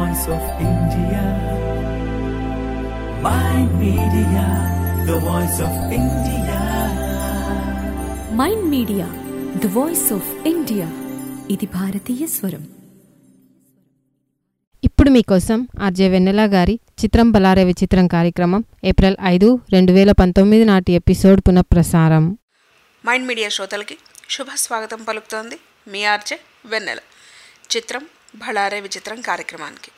voice of India. Mind Media, the voice of India. Mind media the voice of India. ఇది భారతీయ స్వరం. ఇప్పుడు మీకోసం ఆర్జే వెన్నెల గారి చిత్రం బలారే విచిత్రం కార్యక్రమం ఏప్రిల్ 5, 2019 నాటి ఎపిసోడ్ పునఃప్రసారం. మైండ్ మీడియా శ్రోతలకి శుభ స్వాగతం పలుకుతోంది మీ ఆర్జే వెన్నెల. చిత్రం బలారే విచిత్రం కార్యక్రమానికి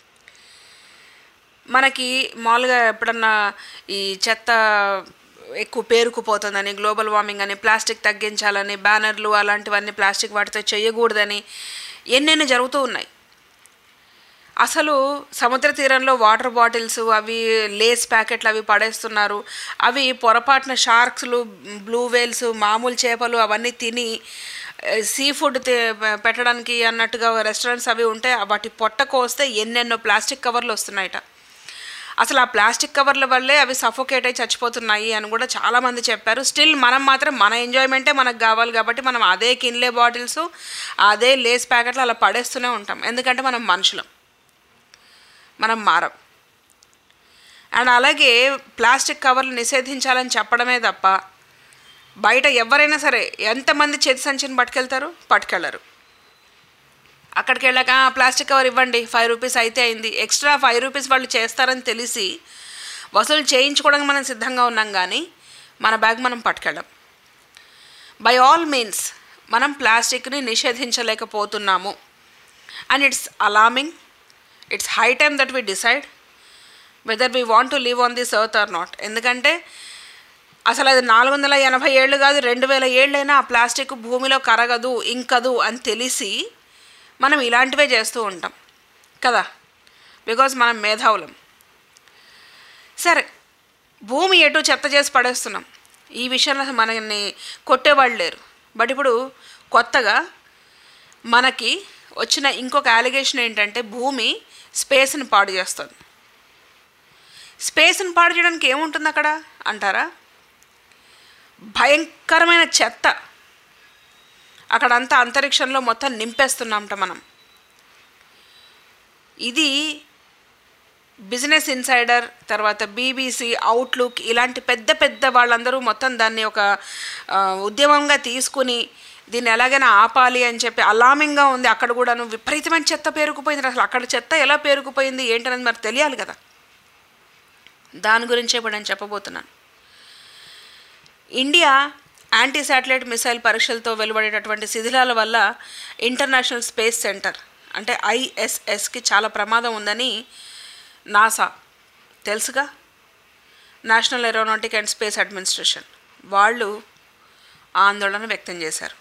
మనకి మామూలుగా ఎప్పుడన్నా ఈ చెత్త ఎక్కువ పేరుకుపోతుందని, గ్లోబల్ వార్మింగ్ అని, ప్లాస్టిక్ తగ్గించాలని, బ్యానర్లు అలాంటివన్నీ ప్లాస్టిక్ వాటితో చేయకూడదని ఎన్నెన్నో జరుగుతూ ఉన్నాయి. అసలు సముద్ర తీరంలో వాటర్ బాటిల్స్, అవి లేస్ ప్యాకెట్లు అవి పడేస్తున్నారు. అవి పొరపాటున షార్క్స్లు, బ్లూ వేల్స్, మామూలు చేపలు అవన్నీ తిని సీ ఫుడ్ పెట్టడానికి అన్నట్టుగా రెస్టారెంట్స్ అవి ఉంటే వాటి పొట్ట కోస్తే ఎన్నెన్నో ప్లాస్టిక్ కవర్లు వస్తున్నాయట. అసలు ఆ ప్లాస్టిక్ కవర్ల వల్లే అవి సఫోకేట్ అయి చచ్చిపోతున్నాయి అని కూడా చాలామంది చెప్పారు. స్టిల్ మనం మాత్రం మన ఎంజాయ్మెంటే మనకు కావాలి కాబట్టి మనం అదే కిన్లే బాటిల్స్, అదే లేస్ ప్యాకెట్లు అలా పడేస్తూనే ఉంటాం. ఎందుకంటే మనం మనుషులం, మనం మారం. అండ్ అలాగే ప్లాస్టిక్ కవర్లు నిషేధించాలని చెప్పడమే తప్ప బయట ఎవరైనా సరే ఎంతమంది చేతి సంచిని పట్టుకెళ్ళరు. అక్కడికి వెళ్ళాక ప్లాస్టిక్ కవర్ ఇవ్వండి, 5 రూపీస్ అయితే అయింది. ఎక్స్ట్రా 5 రూపీస్ వాళ్ళు చేస్తారని తెలిసి వసూలు చేయించుకోవడానికి మనం సిద్ధంగా ఉన్నాం, కానీ మన బ్యాగ్ మనం పట్టుకెళ్ళం. బై ఆల్ మీన్స్ మనం ప్లాస్టిక్ని నిషేధించలేకపోతున్నాము. And it's alarming. It's high time that we decide whether we want to live on this earth or not. ఎందుకంటే అసలు అది 480 ఏళ్ళు కాదు, 2000 ఏళ్ళైనా ఆ ప్లాస్టిక్ భూమిలో కరగదు, ఇంకదు అని తెలిసి మనం ఇలాంటివే చేస్తూ ఉంటాం కదా, బికాజ్ మనం మేధావులం. సరే, భూమి ఎటు చెత్త చేసి పడేస్తున్నాం, ఈ విషయంలో మనల్ని కొట్టేవాళ్ళు లేరు. బట్ ఇప్పుడు కొత్తగా మనకి వచ్చిన ఇంకొక అలిగేషన్ ఏంటంటే భూమి స్పేస్ని పాడు చేస్తుంది. స్పేస్ని పాడు చేయడానికి ఏముంటుంది అక్కడ అంటారా? భయంకరమైన చెత్త. అక్కడంతా అంతరిక్షంలో మొత్తం నింపేస్తున్నాంట మనం. ఇది బిజినెస్ ఇన్సైడర్, తర్వాత బీబీసీ, అవుట్లుక్ ఇలాంటి పెద్ద పెద్ద వాళ్ళందరూ మొత్తం దాన్ని ఒక ఉద్యమంగా తీసుకుని దీన్ని ఎలాగైనా ఆపాలి అని చెప్పి అలార్మింగ్గా ఉంది. అక్కడ కూడాను విపరీతమైన చెత్త పేరుకుపోయింది. అసలు అక్కడ చెత్త ఎలా పేరుకుపోయింది ఏంటనేది మరి తెలియాలి కదా. దాని గురించే ఇప్పుడు నేను చెప్పబోతున్నాను. ఇండియా యాంటీ శాటిలైట్ మిసైల్ పరీక్షలతో వెలువడేటటువంటి శిథిలాల వల్ల ఇంటర్నేషనల్ స్పేస్ సెంటర్ అంటే ISSకి చాలా ప్రమాదం ఉందని నాసా, తెలుసుగా, national aeronautic and space administration వాళ్ళు ఆందోళన వ్యక్తం చేశారు.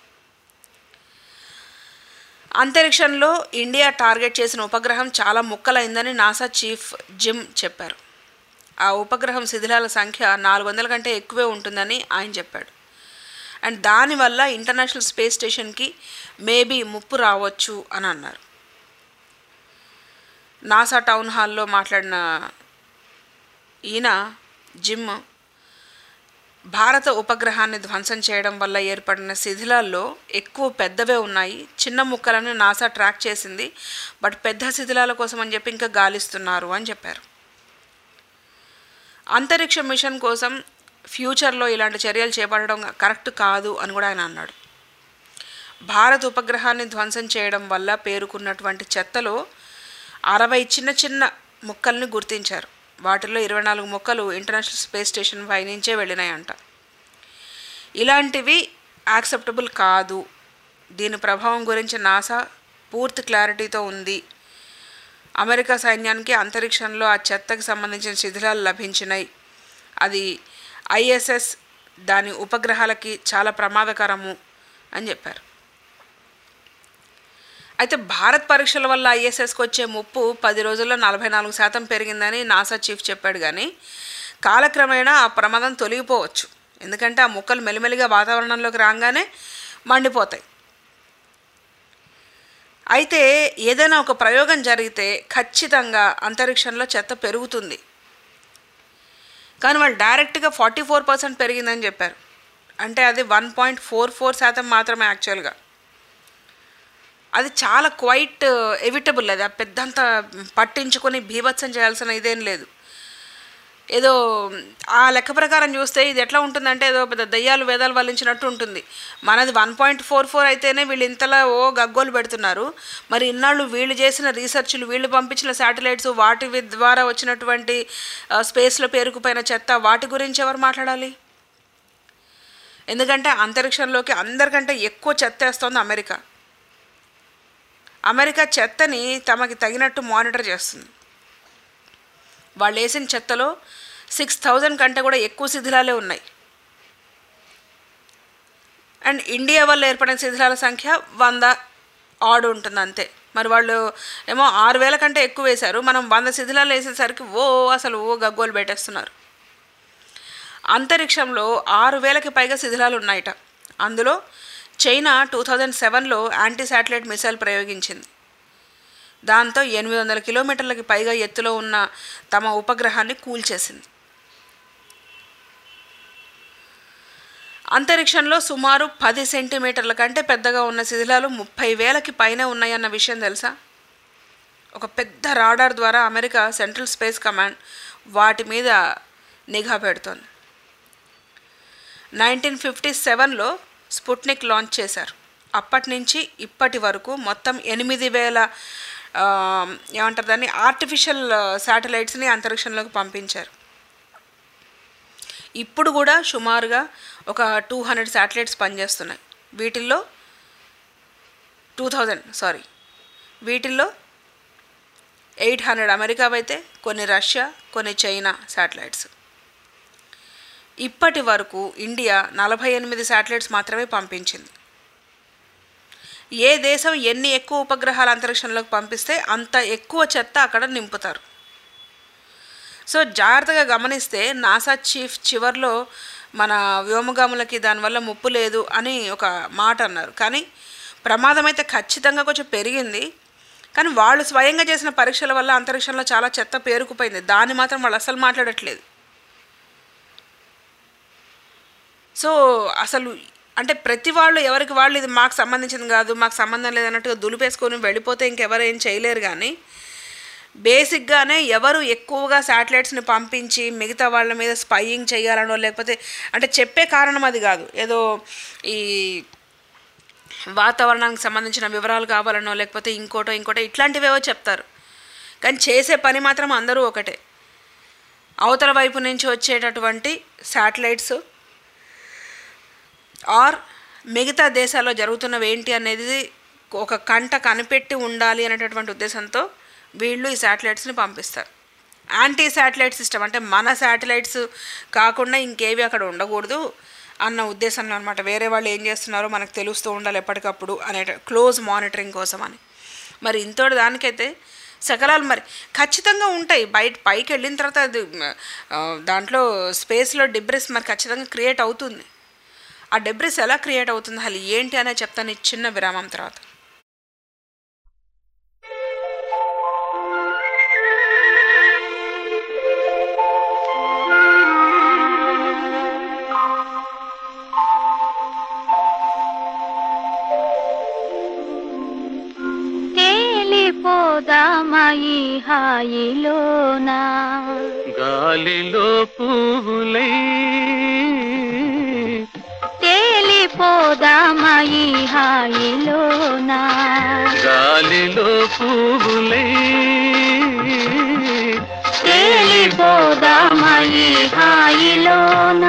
అంతరిక్షంలో ఇండియా టార్గెట్ చేసిన ఉపగ్రహం చాలా ముక్కలైందని నాసా చీఫ్ జిమ్ చెప్పారు. ఆ ఉపగ్రహం శిథిలాల సంఖ్య 400 కంటే ఎక్కువే ఉంటుందని ఆయన చెప్పాడు. అండ్ దానివల్ల ఇంటర్నేషనల్ స్పేస్ స్టేషన్కి మేబీ ముప్పు రావచ్చు అని అన్నారు. నాసా టౌన్ హాల్లో మాట్లాడిన ఈయన జిమ్ భారత ఉపగ్రహాన్ని ధ్వంసం చేయడం వల్ల ఏర్పడిన శిథిలాల్లో ఎక్కువ పెద్దవే ఉన్నాయి, చిన్న ముక్కలను నాసా ట్రాక్ చేసింది, బట్ పెద్ద శిథిలాల కోసం అని చెప్పి ఇంకా గాలిస్తున్నారు అని చెప్పారు. అంతరిక్ష మిషన్ కోసం ఫ్యూచర్లో ఇలాంటి చర్యలు చేపట్టడం కరెక్ట్ కాదు అని కూడా ఆయన అన్నాడు. భారత్ ఉపగ్రహాన్ని ధ్వంసం చేయడం వల్ల పేరుకున్నటువంటి చెత్తలో 60 చిన్న చిన్న ముక్కల్ని గుర్తించారు. వాటిల్లో 24 ముక్కలు ఇంటర్నేషనల్ స్పేస్ స్టేషన్ పై నుంచే వెళ్ళినాయంట. ఇలాంటివి యాక్సెప్టబుల్ కాదు. దీని ప్రభావం గురించి నాసా పూర్తి క్లారిటీతో ఉంది. అమెరికా సైన్యానికి అంతరిక్షంలో ఆ చెత్తకు సంబంధించిన శిథిలాలు లభించినాయి. అది ISS దాని ఉపగ్రహాలకి చాలా ప్రమాదకరము అని చెప్పారు. అయితే భారత్ పరీక్షల వల్ల ISSకి వచ్చే ముప్పు 10 రోజుల్లో 44% పెరిగిందని నాసా చీఫ్ చెప్పాడు. కానీ కాలక్రమేణా ఆ ప్రమాదం తొలగిపోవచ్చు. ఎందుకంటే ఆ ముక్కలు మెల్లిమెల్లిగా వాతావరణంలోకి రాగానే మండిపోతాయి. అయితే ఏదైనా ఒక ప్రయోగం జరిగితే ఖచ్చితంగా అంతరిక్షంలో చెత్త పెరుగుతుంది. కానీ వాళ్ళు డైరెక్ట్గా 44% పెరిగిందని చెప్పారు. అంటే అది 1.44% మాత్రమే యాక్చువల్గా. అది చాలా క్వైట్ ఎవిటబుల్. అది పెద్దంత పట్టించుకొని బీభత్సం చేయాల్సిన ఇదేం లేదు. ఏదో ఆ లెక్క ప్రకారం చూస్తే ఇది ఎట్లా ఉంటుందంటే ఏదో పెద్ద దయ్యాలు వేదాలు వల్లించినట్టు ఉంటుంది. మనది 1.44 అయితేనే వీళ్ళు ఇంతలా గగ్గోలు పెడుతున్నారు. మరి ఇన్నాళ్ళు వీళ్ళు చేసిన రీసెర్చ్లు, వీళ్ళు పంపించిన శాటిలైట్స్, వాటి ద్వారా వచ్చినటువంటి స్పేస్లో పేరుకుపోయిన చెత్త, వాటి గురించి ఎవరు మాట్లాడాలి? ఎందుకంటే అంతరిక్షంలోకి అందరికంటే ఎక్కువ చెత్త వేస్తోంది అమెరికా. అమెరికా చెత్తని తమకి తగినట్టు మానిటర్ చేస్తుంది. వాళ్ళు వేసిన చెత్తలో 6,000 కంటే కూడా ఎక్కువ శిథిలాలే ఉన్నాయి. అండ్ ఇండియా వల్ల ఏర్పడిన శిథిలాల సంఖ్య 100 ఆడు ఉంటుంది అంతే. మరి వాళ్ళు ఏమో 6,000 కంటే ఎక్కువ వేశారు. మనం 100 శిథిలాలు వేసేసరికి అసలు గగ్గోలు పెట్టేస్తున్నారు. అంతరిక్షంలో 6,000కి పైగా శిథిలాలు ఉన్నాయట. అందులో చైనా 2007లో యాంటీ శాటిలైట్ మిసైల్ ప్రయోగించింది. దాంతో 800 కిలోమీటర్లకి పైగా ఎత్తులో ఉన్న తమ ఉపగ్రహాన్ని కూల్చేసింది. అంతరిక్షంలో సుమారు 10 సెంటీమీటర్ల కంటే పెద్దగా ఉన్న శిథిలాలు 30,000కి పైన ఉన్నాయన్న విషయం తెలుసా? ఒక పెద్ద రాడార్ ద్వారా అమెరికా సెంట్రల్ స్పేస్ కమాండ్ వాటి మీద నిఘా పెడుతోంది. 1957లో స్పుట్నిక్ లాంచ్ చేశారు. అప్పటి నుంచి ఇప్పటి వరకు మొత్తం 8,000 ఏమంటారు దాన్ని ఆర్టిఫిషియల్ శాటిలైట్స్ని అంతరిక్షంలోకి పంపించారు. ఇప్పుడు కూడా సుమారుగా ఒక 200 శాటిలైట్స్ పనిచేస్తున్నాయి. వీటిల్లో 800 అమెరికా అయితే, కొన్ని రష్యా, కొన్ని చైనా శాటిలైట్స్. ఇప్పటి వరకు ఇండియా 48 శాటిలైట్స్ మాత్రమే పంపించింది. ఏ దేశం ఎన్ని ఎక్కువ ఉపగ్రహాలు అంతరిక్షంలోకి పంపిస్తే అంత ఎక్కువ చెత్త అక్కడ నింపుతారు. సో జాగ్రత్తగా గమనిస్తే నాసా చీఫ్ చివర్లో మన వ్యోమగాములకి దానివల్ల ముప్పు లేదు అని ఒక మాట అన్నారు. కానీ ప్రమాదం అయితే ఖచ్చితంగా కొంచెం పెరిగింది. కానీ వాళ్ళు స్వయంగా చేసిన పరీక్షల వల్ల అంతరిక్షంలో చాలా చెత్త పేరుకుపోయింది. దాన్ని మాత్రం వాళ్ళు అసలు మాట్లాడట్లేదు. సో అసలు అంటే ప్రతి వాళ్ళు ఎవరికి వాళ్ళు ఇది మాకు సంబంధించింది కాదు, మాకు సంబంధం లేదన్నట్టుగా దులిపేసుకొని వెళ్ళిపోతే ఇంకెవరు ఏం చేయలేరు. కానీ బేసిక్గానే ఎవరు ఎక్కువగా శాటిలైట్స్ని పంపించి మిగతా వాళ్ళ మీద స్పైయింగ్ చేయాలనో, లేకపోతే అంటే చెప్పే కారణం అది కాదు, ఏదో ఈ వాతావరణానికి సంబంధించిన వివరాలు కావాలనో, లేకపోతే ఇంకోటో ఇట్లాంటివేవో చెప్తారు. కానీ చేసే పని మాత్రం అందరూ ఒకటే. అవతల వైపు నుంచి వచ్చేటటువంటి శాటిలైట్స్ ఆర్ మిగతా దేశాల్లో జరుగుతున్నవి ఏంటి అనేది ఒక కంట కనిపెట్టి ఉండాలి అనేటటువంటి ఉద్దేశంతో వీళ్ళు ఈ శాటిలైట్స్ని పంపిస్తారు. యాంటీ శాటిలైట్ సిస్టమ్ అంటే మన శాటిలైట్స్ కాకుండా ఇంకేవి అక్కడ ఉండకూడదు అన్న ఉద్దేశంలో అనమాట. వేరే వాళ్ళు ఏం చేస్తున్నారో మనకు తెలుస్తూ ఉండాలి ఎప్పటికప్పుడు అనే క్లోజ్ మానిటరింగ్ కోసం అని. మరి ఇంతోటి దానికైతే శకలాలు మరి ఖచ్చితంగా ఉంటాయి. పైకి వెళ్ళిన తర్వాత అది దాంట్లో స్పేస్లో డిబ్రిస్ మరి ఖచ్చితంగా క్రియేట్ అవుతుంది. ఆ డెబ్రిస్ ఎలా క్రియేట్ అవుతుంది అసలు ఏంటి అనే చెప్తాను ఈ చిన్న విరామం తర్వాత. తేలిపోదామయి హాయిలోనా గాలిలో పువ్వులై తేలిపోదామయి హాయిలోనా గాలిలో పువ్వులై తేలిపోదామయి హాయిలోనా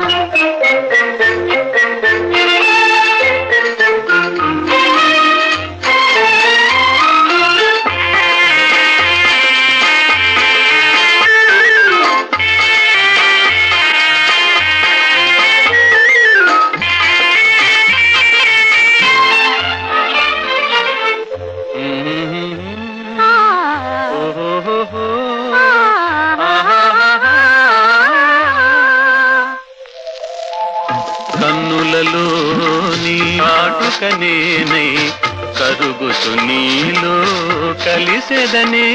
కన్నులలోని ఆటుకనేనై కరుగుతు నీలో కలిసెదనే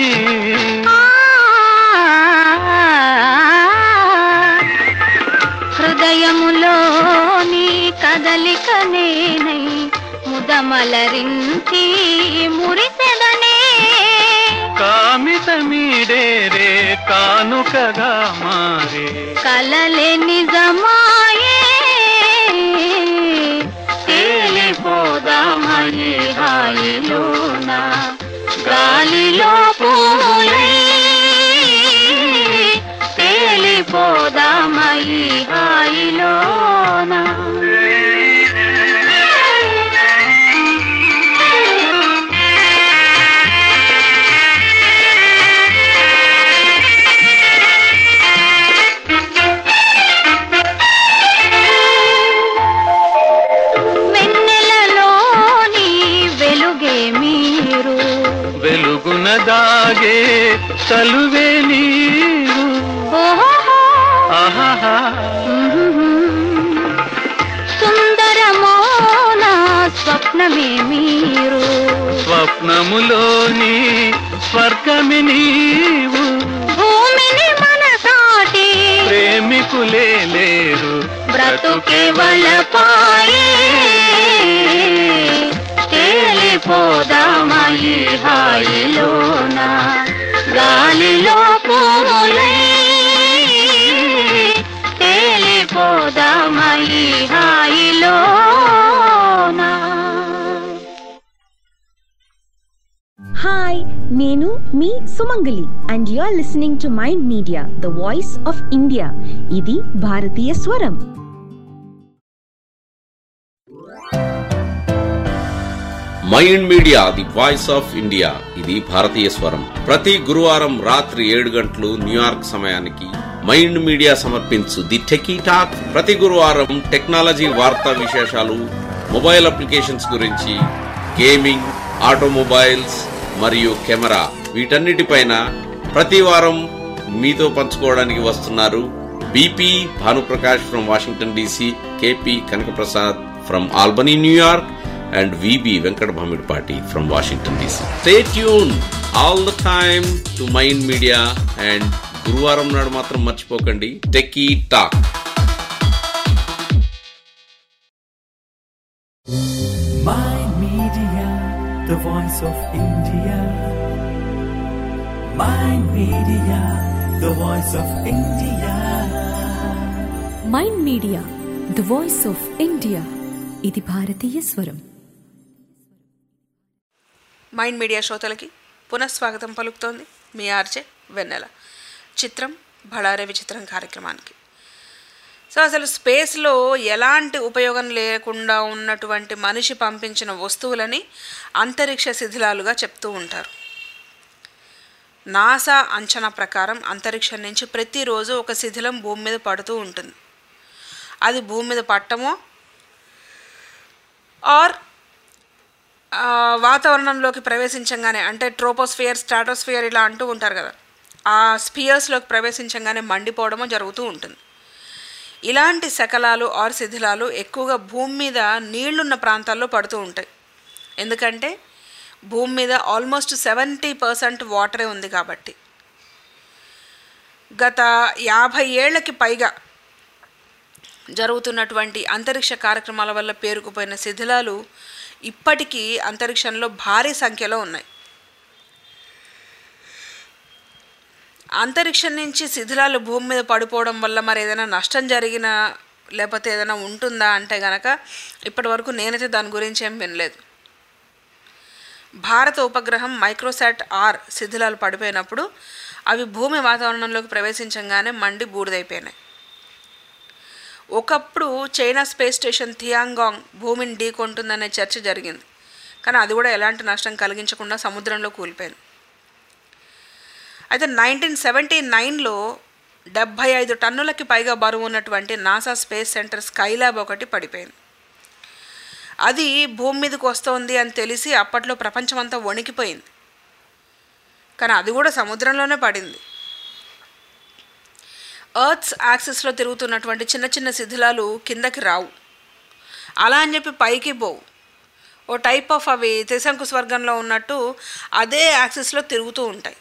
హృదయములోని కదలిక నేనై ముద మలరించి మురిసెదనే కామితమీడేరే కానుకగా మారే కలలే నిజమాయే తేలిపోదామని హాయిలోన గాలిలో పూలై తేలిపోదామని హాయిలోన వెలుగున దాగే చలువే నీరు ఆహాహా సుందరమోన స్వప్నమే మీరు స్వప్నములోని స్వర్గమి నీవు భూమిని మనసాటి ప్రేమికులే లేరు బ్రతుకే వలపాయే తేలిపోదామని హాయిలోన గాలిలో పూలై తేలిపోదామని హాయిలోన. హాయ్, నేను మీ Sumangali and you are listening to Mind media the voice of India. ఇది భారతీయ స్వరం. Mind Media the voice of India ఇది భారతీయ స్వరం. ప్రతి గురువారం రాత్రి 7 గంటలు న్యూయార్క్ సమయానికి మైండ్ మీడియా సమర్పించు ది టెకీ టాక్. ప్రతి గురువారం టెక్నాలజీ వార్తా విశేషాలు, మొబైల్ అప్లికేషన్స్ గురించి, గేమింగ్, ఆటోమొబైల్స్ మరియు కెమెరా వీటన్నిటిపైన ప్రతి వారం మీతో పంచుకోవడానికి వస్తున్నారు BP Bhanuprakash from Washington DC, KP Kanakaprasad from Albany New York, and VB Venkat Bhamidpati from Washington DC. Stay tuned all the time to Mind Media and Guruvaram nadu matram marchipokandi Techie Talk. Mind Media, the voice of India. Mind Media, the voice of India. Mind media the voice of India. ఇది భారతీయ స్వరం. Mind media శ్రోతలకి పునఃస్వాగతం పలుకుతోంది మీ RJ వెన్నెల. చిత్రం బళారే విచిత్రం కార్యక్రమానికి. So అసలు స్పేస్లో ఎలాంటి ఉపయోగం లేకుండా ఉన్నటువంటి మనిషి పంపించిన వస్తువులని అంతరిక్ష శిథిలాలుగా చెప్తూ ఉంటారు. నాసా అంచనా ప్రకారం అంతరిక్షం నుంచి ప్రతిరోజు ఒక శిథిలం భూమి మీద పడుతూ ఉంటుంది. అది భూమి మీద పట్టమో ఆర్ వాతావరణంలోకి ప్రవేశించగానే, అంటే ట్రోపోస్ఫియర్, స్ట్రాటోస్ఫియర్ ఇలా అంటూ ఉంటారు కదా, ఆ స్పియర్స్లోకి ప్రవేశించగానే మండిపోవడమో జరుగుతూ ఉంటుంది. ఇలాంటి శకలాలు ఆర్ శిథిలాలు ఎక్కువగా భూమి మీద నీళ్లున్న ప్రాంతాల్లో పడుతూ ఉంటాయి. ఎందుకంటే భూమి మీద ఆల్మోస్ట్ 70% వాటరే ఉంది కాబట్టి. గత 50 ఏళ్లకి పైగా జరుగుతున్నటువంటి అంతరిక్ష కార్యక్రమాల వల్ల పేరుకుపోయిన శిథిలాలు ఇప్పటికీ అంతరిక్షంలో భారీ సంఖ్యలో ఉన్నాయి. అంతరిక్షం నుంచి శిథిలాలు భూమి మీద పడిపోవడం వల్ల మరి ఏదైనా నష్టం జరిగినా లేకపోతే ఏదైనా ఉంటుందా అంటే గనక ఇప్పటి వరకు నేనైతే దాని గురించి ఏం వినలేదు. భారత ఉపగ్రహం మైక్రోసాట్ ఆర్ శిథిలాలు పడిపోయినప్పుడు అవి భూమి వాతావరణంలోకి ప్రవేశించగానే మండి బూడిదైపోయినాయి. ఒకప్పుడు చైనా స్పేస్ స్టేషన్ థియాంగాంగ్ భూమిని ఢీకొంటుందనే చర్చ జరిగింది. కానీ అది కూడా ఎలాంటి నష్టం కలిగించకుండా సముద్రంలో కూలిపోయింది. అయితే 1979లో 75 టన్నులకి పైగా బరువు ఉన్నటువంటి నాసా స్పేస్ సెంటర్ స్కైలాబ్ ఒకటి పడిపోయింది. అది భూమి మీదకి వస్తోంది అని తెలిసి అప్పట్లో ప్రపంచమంతా వణికిపోయింది. కానీ అది కూడా సముద్రంలోనే పడింది. ఎర్త్స్ యాక్సిస్లో తిరుగుతున్నటువంటి చిన్న చిన్న శిథిలాలు కిందకి రావు, అలా అని చెప్పి పైకి పోవు. ఓ టైప్ ఆఫ్ అవి త్రిశంకు స్వర్గంలో ఉన్నట్టు అదే యాక్సిస్లో తిరుగుతూ ఉంటాయి.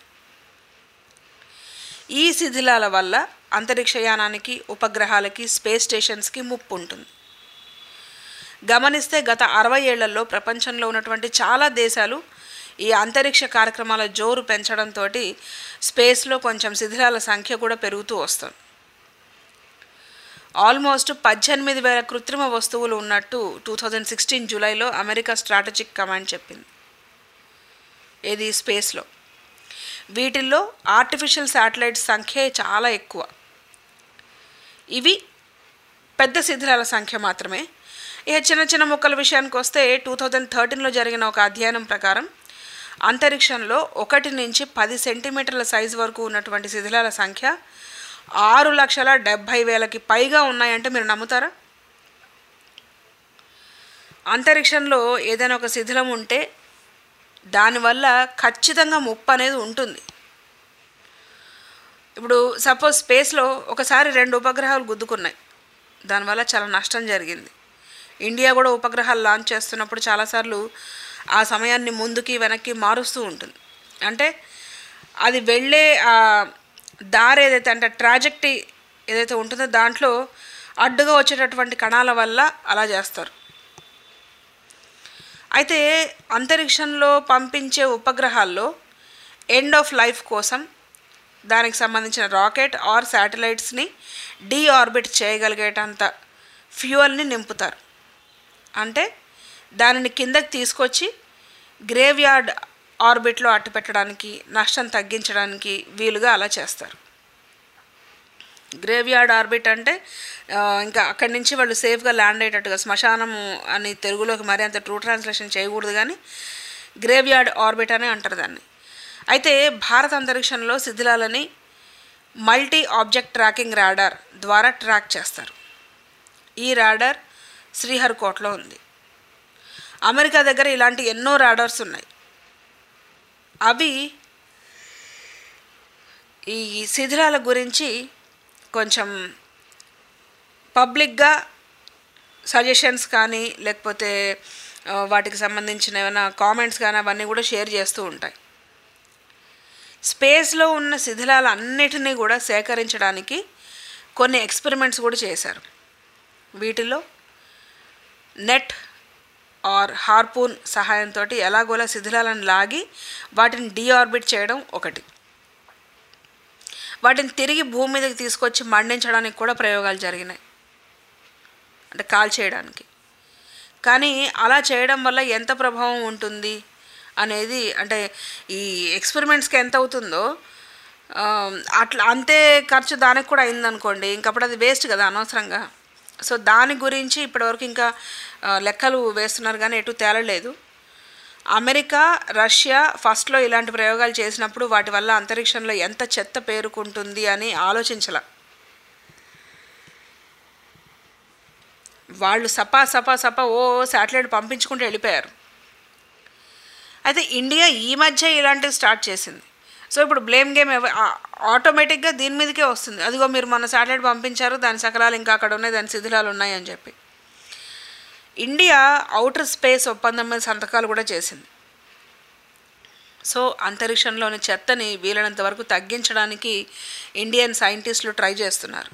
ఈ శిథిలాల వల్ల అంతరిక్షయానానికి, ఉపగ్రహాలకి, స్పేస్ స్టేషన్స్కి ముప్పు ఉంటుంది. గమనిస్తే గత 60 ఏళ్లలో ప్రపంచంలో ఉన్నటువంటి చాలా దేశాలు ఈ అంతరిక్ష కార్యక్రమాల జోరు పెంచడంతో స్పేస్లో కొంచెం శిథిలాల సంఖ్య కూడా పెరుగుతూ వస్తుంది. ఆల్మోస్ట్ 18,000 కృత్రిమ వస్తువులు ఉన్నట్టు 2016 జూలైలో అమెరికా స్ట్రాటజిక్ కమాండ్ చెప్పింది. ఏది స్పేస్లో. వీటిల్లో ఆర్టిఫిషియల్ శాటిలైట్స్ సంఖ్య చాలా ఎక్కువ. ఇవి పెద్ద శిథిలాల సంఖ్య మాత్రమే. ఇక చిన్న చిన్న ముక్కల విషయానికి వస్తే 2013లో జరిగిన ఒక అధ్యయనం ప్రకారం అంతరిక్షంలో 1 నుంచి 10 సెంటీమీటర్ల సైజు వరకు ఉన్నటువంటి శిథిలాల సంఖ్య 6,70,000కి పైగా ఉన్నాయంటే మీరు నమ్ముతారా? అంతరిక్షంలో ఏదైనా ఒక శిథిలం ఉంటే దానివల్ల ఖచ్చితంగా ముప్పు అనేది ఉంటుంది. ఇప్పుడు సపోజ్ స్పేస్లో ఒకసారి 2 ఉపగ్రహాలు గుద్దుకున్నాయి, దానివల్ల చాలా నష్టం జరిగింది. ఇండియా కూడా ఉపగ్రహాలు లాంచ్ చేస్తున్నప్పుడు చాలాసార్లు ఆ సమయాన్ని ముందుకి వెనక్కి మారుస్తూ ఉంటుంది. అంటే అది వెళ్ళే దారి ఏదైతే అంటే ట్రాజెక్టరీ ఏదైతే ఉంటుందో దాంట్లో అడ్డుగా వచ్చేటటువంటి కణాల వల్ల అలా చేస్తారు. అయితే అంతరిక్షంలో పంపించే ఉపగ్రహాల్లో ఎండ్ ఆఫ్ లైఫ్ కోసం దానికి సంబంధించిన రాకెట్ ఆర్ శాటిలైట్స్ని డీఆర్బిట్ చేయగలిగేటంత ఫ్యూయల్ని నింపుతారు. అంటే దానిని కిందకి తీసుకొచ్చి గ్రేవ్ యార్డ్ ఆర్బిట్లో అట్టుపెట్టడానికి, నష్టం తగ్గించడానికి వీలుగా అలా చేస్తారు. గ్రేవ్ యార్డ్ ఆర్బిట్ అంటే ఇంకా అక్కడి నుంచి వాళ్ళు సేఫ్గా ల్యాండ్ అయ్యేటట్టుగా, శ్మశానము అని తెలుగులోకి మరీ అంత ట్రూ ట్రాన్స్లేషన్ చేయకూడదు కానీ గ్రేవ్ యార్డ్ ఆర్బిట్ అనే అంటారు దాన్ని. అయితే భారత అంతరిక్షంలో శిథిలాలని మల్టీ ఆబ్జెక్ట్ ట్రాకింగ్ రాడార్ ద్వారా ట్రాక్ చేస్తారు. ఈ రాడార్ శ్రీహరికోటలో ఉంది. అమెరికా దగ్గర ఇలాంటి ఎన్నో రాడార్స్ ఉన్నాయి. అవి ఈ శిథిలాల గురించి కొంచెం పబ్లిక్గా సజెషన్స్ కానీ లేకపోతే వాటికి సంబంధించిన ఏమైనా కామెంట్స్ కానీ అవన్నీ కూడా షేర్ చేస్తూ ఉంటాయి. స్పేస్లో ఉన్న శిథిలాలు అన్నిటినీ కూడా సేకరించడానికి కొన్ని ఎక్స్పెరిమెంట్స్ కూడా చేశారు. వీటిలో నెట్ ఆర్ హార్పూన్ సహాయంతో ఎలాగోలా శిథిలాలను లాగి వాటిని డీఆర్బిట్ చేయడం ఒకటి. వాటిని తిరిగి భూమి మీదకి తీసుకొచ్చి మండించడానికి కూడా ప్రయోగాలు జరిగినాయి, అంటే కాల్ చేయడానికి. కానీ అలా చేయడం వల్ల ఎంత ప్రభావం ఉంటుంది అనేది, అంటే ఈ ఎక్స్పెరిమెంట్స్కి ఎంత అవుతుందో అట్లా అంతే ఖర్చు దానికి కూడా అయిందనుకోండి, ఇంకప్పుడు అది వేస్ట్ కదా అనవసరంగా. సో దాని గురించి ఇప్పటివరకు ఇంకా లెక్కలు వేస్తున్నారు కానీ ఎటు తేలలేదు. అమెరికా, రష్యా ఫస్ట్లో ఇలాంటి ప్రయోగాలు చేసినప్పుడు వాటి వల్ల అంతరిక్షంలో ఎంత చెత్త పేరుకుంటుంది అని ఆలోచించాల. వాళ్ళు సపా శాటిలైట్ పంపించుకుంటూ వెళ్ళిపోయారు. అయితే ఇండియా ఈ మధ్య ఇలాంటివి స్టార్ట్ చేసింది. సో ఇప్పుడు బ్లేమ్ గేమ్ ఆటోమేటిక్గా దీని మీదకే వస్తుంది. అదిగో మీరు మన శాటిలైట్ పంపించారు, దాని శకలాలు ఇంకా అక్కడ ఉన్నాయి, దాని శిథిలాలు ఉన్నాయి అని చెప్పి. ఇండియా ఔటర్ స్పేస్ ఒప్పందం మీద సంతకాలు కూడా చేసింది. సో అంతరిక్షంలోని చెత్తని వీలైనంత వరకు తగ్గించడానికి ఇండియన్ సైంటిస్టులు ట్రై చేస్తున్నారు.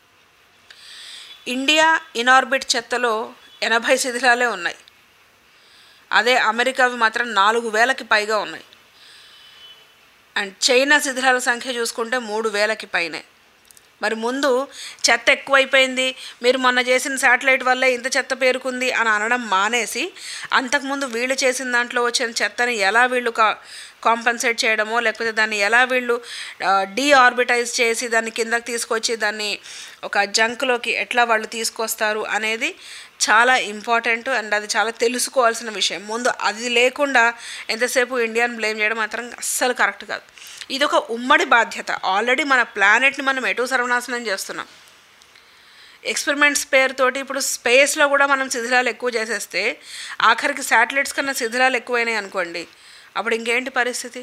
ఇండియా ఇన్ఆర్బిట్ చెత్తలో 80 శిథిలాలే ఉన్నాయి. అదే అమెరికావి మాత్రం 4,000కి పైగా ఉన్నాయి. అండ్ చైనా శిథిలాల సంఖ్య చూసుకుంటే 3,000కి పైనే. మరి ముందు చెత్త ఎక్కువైపోయింది, మీరు మొన్న చేసిన శాటిలైట్ వల్ల ఇంత చెత్త పేరుకుంది అని అనడం మానేసి, అంతకుముందు వీళ్ళు చేసిన దాంట్లో వచ్చిన చెత్తని ఎలా వీళ్ళు కాంపన్సేట్ చేయడమో లేకపోతే దాన్ని ఎలా వీళ్ళు డీఆర్బిటైజ్ చేసి దాన్ని కిందకి తీసుకొచ్చి దాన్ని ఒక జంక్లోకి ఎట్లా వాళ్ళు తీసుకొస్తారు అనేది చాలా ఇంపార్టెంట్. అండ్ అది చాలా తెలుసుకోవాల్సిన విషయం. ముందు అది లేకుండా ఎంతసేపు ఇండియాని బ్లేమ్ చేయడం మాత్రం అస్సలు కరెక్ట్ కాదు. ఇది ఒక ఉమ్మడి బాధ్యత. ఆల్రెడీ మన ప్లానెట్ని మనం ఎటు సర్వనాశనం చేస్తున్నాం. ఎక్స్పెరిమెంట్స్ పేరుతోటి ఇప్పుడు స్పేస్లో కూడా మనం శిథిలాలు ఎక్కువ చేసేస్తే ఆఖరికి శాటిలైట్స్ కన్నా శిథిలాలు ఎక్కువైనాయి అనుకోండి, అప్పుడు ఇంకేంటి పరిస్థితి?